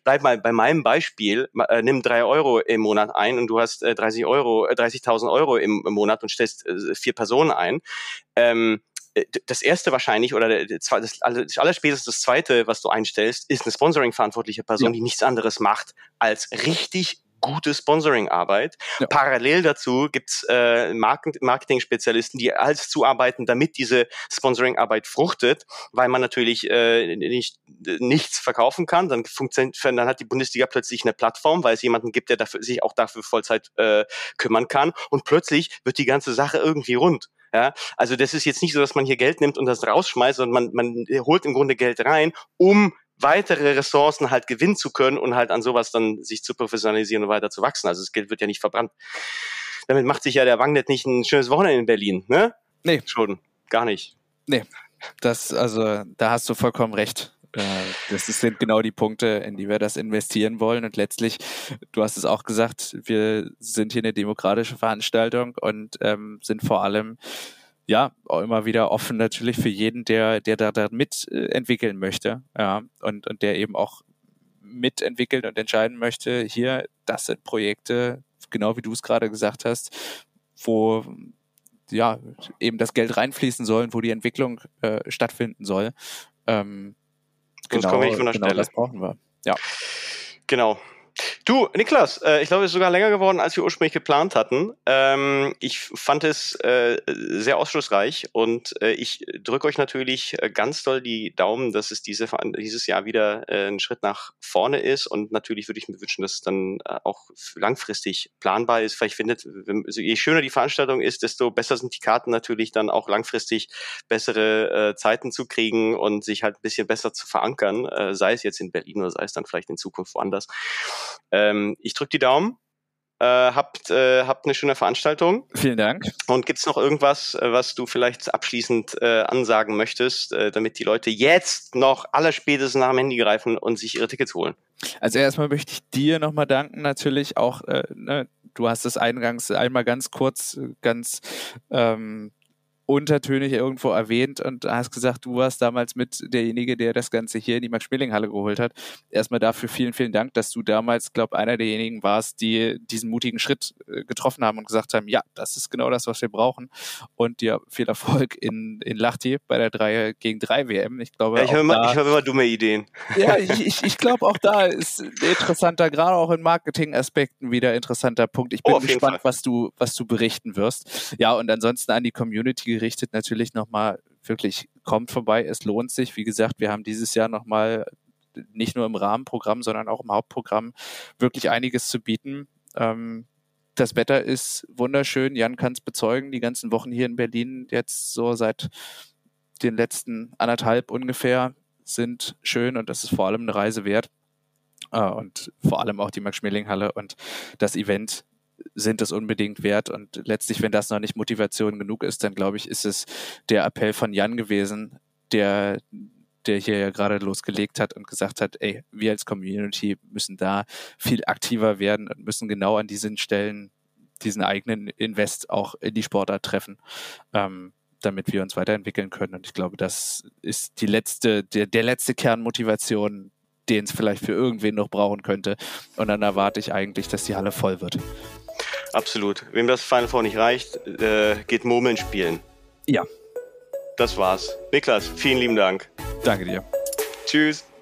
A: bleib mal bei meinem Beispiel, äh, nimm drei Euro im Monat ein und du hast äh, dreißig Euro, äh, dreißigtausend Euro im, im Monat und stellst äh, vier Personen ein. Ähm, das erste wahrscheinlich oder das, das allerspätestens das zweite, was du einstellst, ist eine Sponsoring-verantwortliche Person, ja. die nichts anderes macht als richtig gute Sponsoring-Arbeit. Ja. Parallel dazu gibt's äh, Marketing-Spezialisten, die alles zuarbeiten, damit diese Sponsoring-Arbeit fruchtet, weil man natürlich äh, nicht nichts verkaufen kann. Dann funktioniert, dann hat die Bundesliga plötzlich eine Plattform, weil es jemanden gibt, der dafür, sich auch dafür Vollzeit äh, kümmern kann. Und plötzlich wird die ganze Sache irgendwie rund. Ja, also das ist jetzt nicht so, dass man hier Geld nimmt und das rausschmeißt, sondern man, man holt im Grunde Geld rein, um weitere Ressourcen halt gewinnen zu können und halt an sowas dann sich zu professionalisieren und weiter zu wachsen. Also das Geld wird ja nicht verbrannt. Damit macht sich ja der Wangnet nicht ein schönes Wochenende in Berlin, ne?
B: Nee.
A: Schon, gar nicht.
B: Nee, das, also da hast du vollkommen recht. Das sind genau die Punkte, in die wir das investieren wollen. Und letztlich, du hast es auch gesagt, wir sind hier eine demokratische Veranstaltung und ähm, sind vor allem ja auch immer wieder offen natürlich für jeden, der der da, da mitentwickeln möchte, ja, und und der eben auch mitentwickeln und entscheiden möchte. Hier, das sind Projekte, genau wie du es gerade gesagt hast, wo ja eben das Geld reinfließen soll, wo die Entwicklung äh, stattfinden soll. Ähm,
A: Genau, komme ich von der
B: genau
A: Stelle.
B: Das brauchen wir. Ja.
A: Genau. Du, Niklas, äh, ich glaube, es ist sogar länger geworden, als wir ursprünglich geplant hatten. Ähm, ich fand es äh, sehr aufschlussreich und äh, ich drücke euch natürlich ganz doll die Daumen, dass es diese, dieses Jahr wieder äh, ein Schritt nach vorne ist und natürlich würde ich mir wünschen, dass es dann äh, auch langfristig planbar ist. Vielleicht findet, also je schöner die Veranstaltung ist, desto besser sind die Karten natürlich dann auch langfristig bessere äh, Zeiten zu kriegen und sich halt ein bisschen besser zu verankern, äh, sei es jetzt in Berlin oder sei es dann vielleicht in Zukunft woanders. Ähm, ich drücke die Daumen. Äh, habt, äh, habt eine schöne Veranstaltung.
B: Vielen Dank.
A: Und gibt's noch irgendwas, äh, was du vielleicht abschließend äh, ansagen möchtest, äh, damit die Leute jetzt noch allerspätestens nach dem Handy greifen und sich ihre Tickets holen?
B: Also erstmal möchte ich dir nochmal danken, natürlich auch, äh, ne, du hast es eingangs einmal ganz kurz, ganz ähm, untertönig irgendwo erwähnt und hast gesagt, du warst damals mit derjenige, der das Ganze hier in die Max-Schmeling-Halle geholt hat. Erstmal dafür vielen, vielen Dank, dass du damals, glaube einer derjenigen warst, die diesen mutigen Schritt äh, getroffen haben und gesagt haben, ja, das ist genau das, was wir brauchen. Und dir viel Erfolg in, in Lahti bei der drei gegen drei W M. Ich glaube,
A: ja, ich höre immer, hör immer dumme Ideen.
B: Ja, ich, ich, ich glaube, auch da ist ein interessanter, gerade auch in Marketing-Aspekten wieder interessanter Punkt. Ich bin
A: oh,
B: gespannt, was du, was du berichten wirst. Ja, und ansonsten an die Community gerichtet natürlich nochmal wirklich, kommt vorbei, es lohnt sich. Wie gesagt, wir haben dieses Jahr nochmal nicht nur im Rahmenprogramm, sondern auch im Hauptprogramm wirklich einiges zu bieten. Ähm, das Wetter ist wunderschön, Jan kann es bezeugen, die ganzen Wochen hier in Berlin jetzt so seit den letzten anderthalb ungefähr sind schön und das ist vor allem eine Reise wert. Und vor allem auch die Max-Schmeling-Halle und das Event sind es unbedingt wert und letztlich, wenn das noch nicht Motivation genug ist, dann glaube ich, ist es der Appell von Jan gewesen, der, der hier ja gerade losgelegt hat und gesagt hat, ey, wir als Community müssen da viel aktiver werden und müssen genau an diesen Stellen diesen eigenen Invest auch in die Sportart treffen, ähm, damit wir uns weiterentwickeln können und ich glaube, das ist die letzte, der, der letzte Kernmotivation, den es vielleicht für irgendwen noch brauchen könnte und dann erwarte ich eigentlich, dass die Halle voll wird.
A: Absolut. Wem das Final Four nicht reicht, äh, geht Murmeln spielen.
B: Ja.
A: Das war's. Niklas, vielen lieben Dank.
B: Danke dir.
A: Tschüss.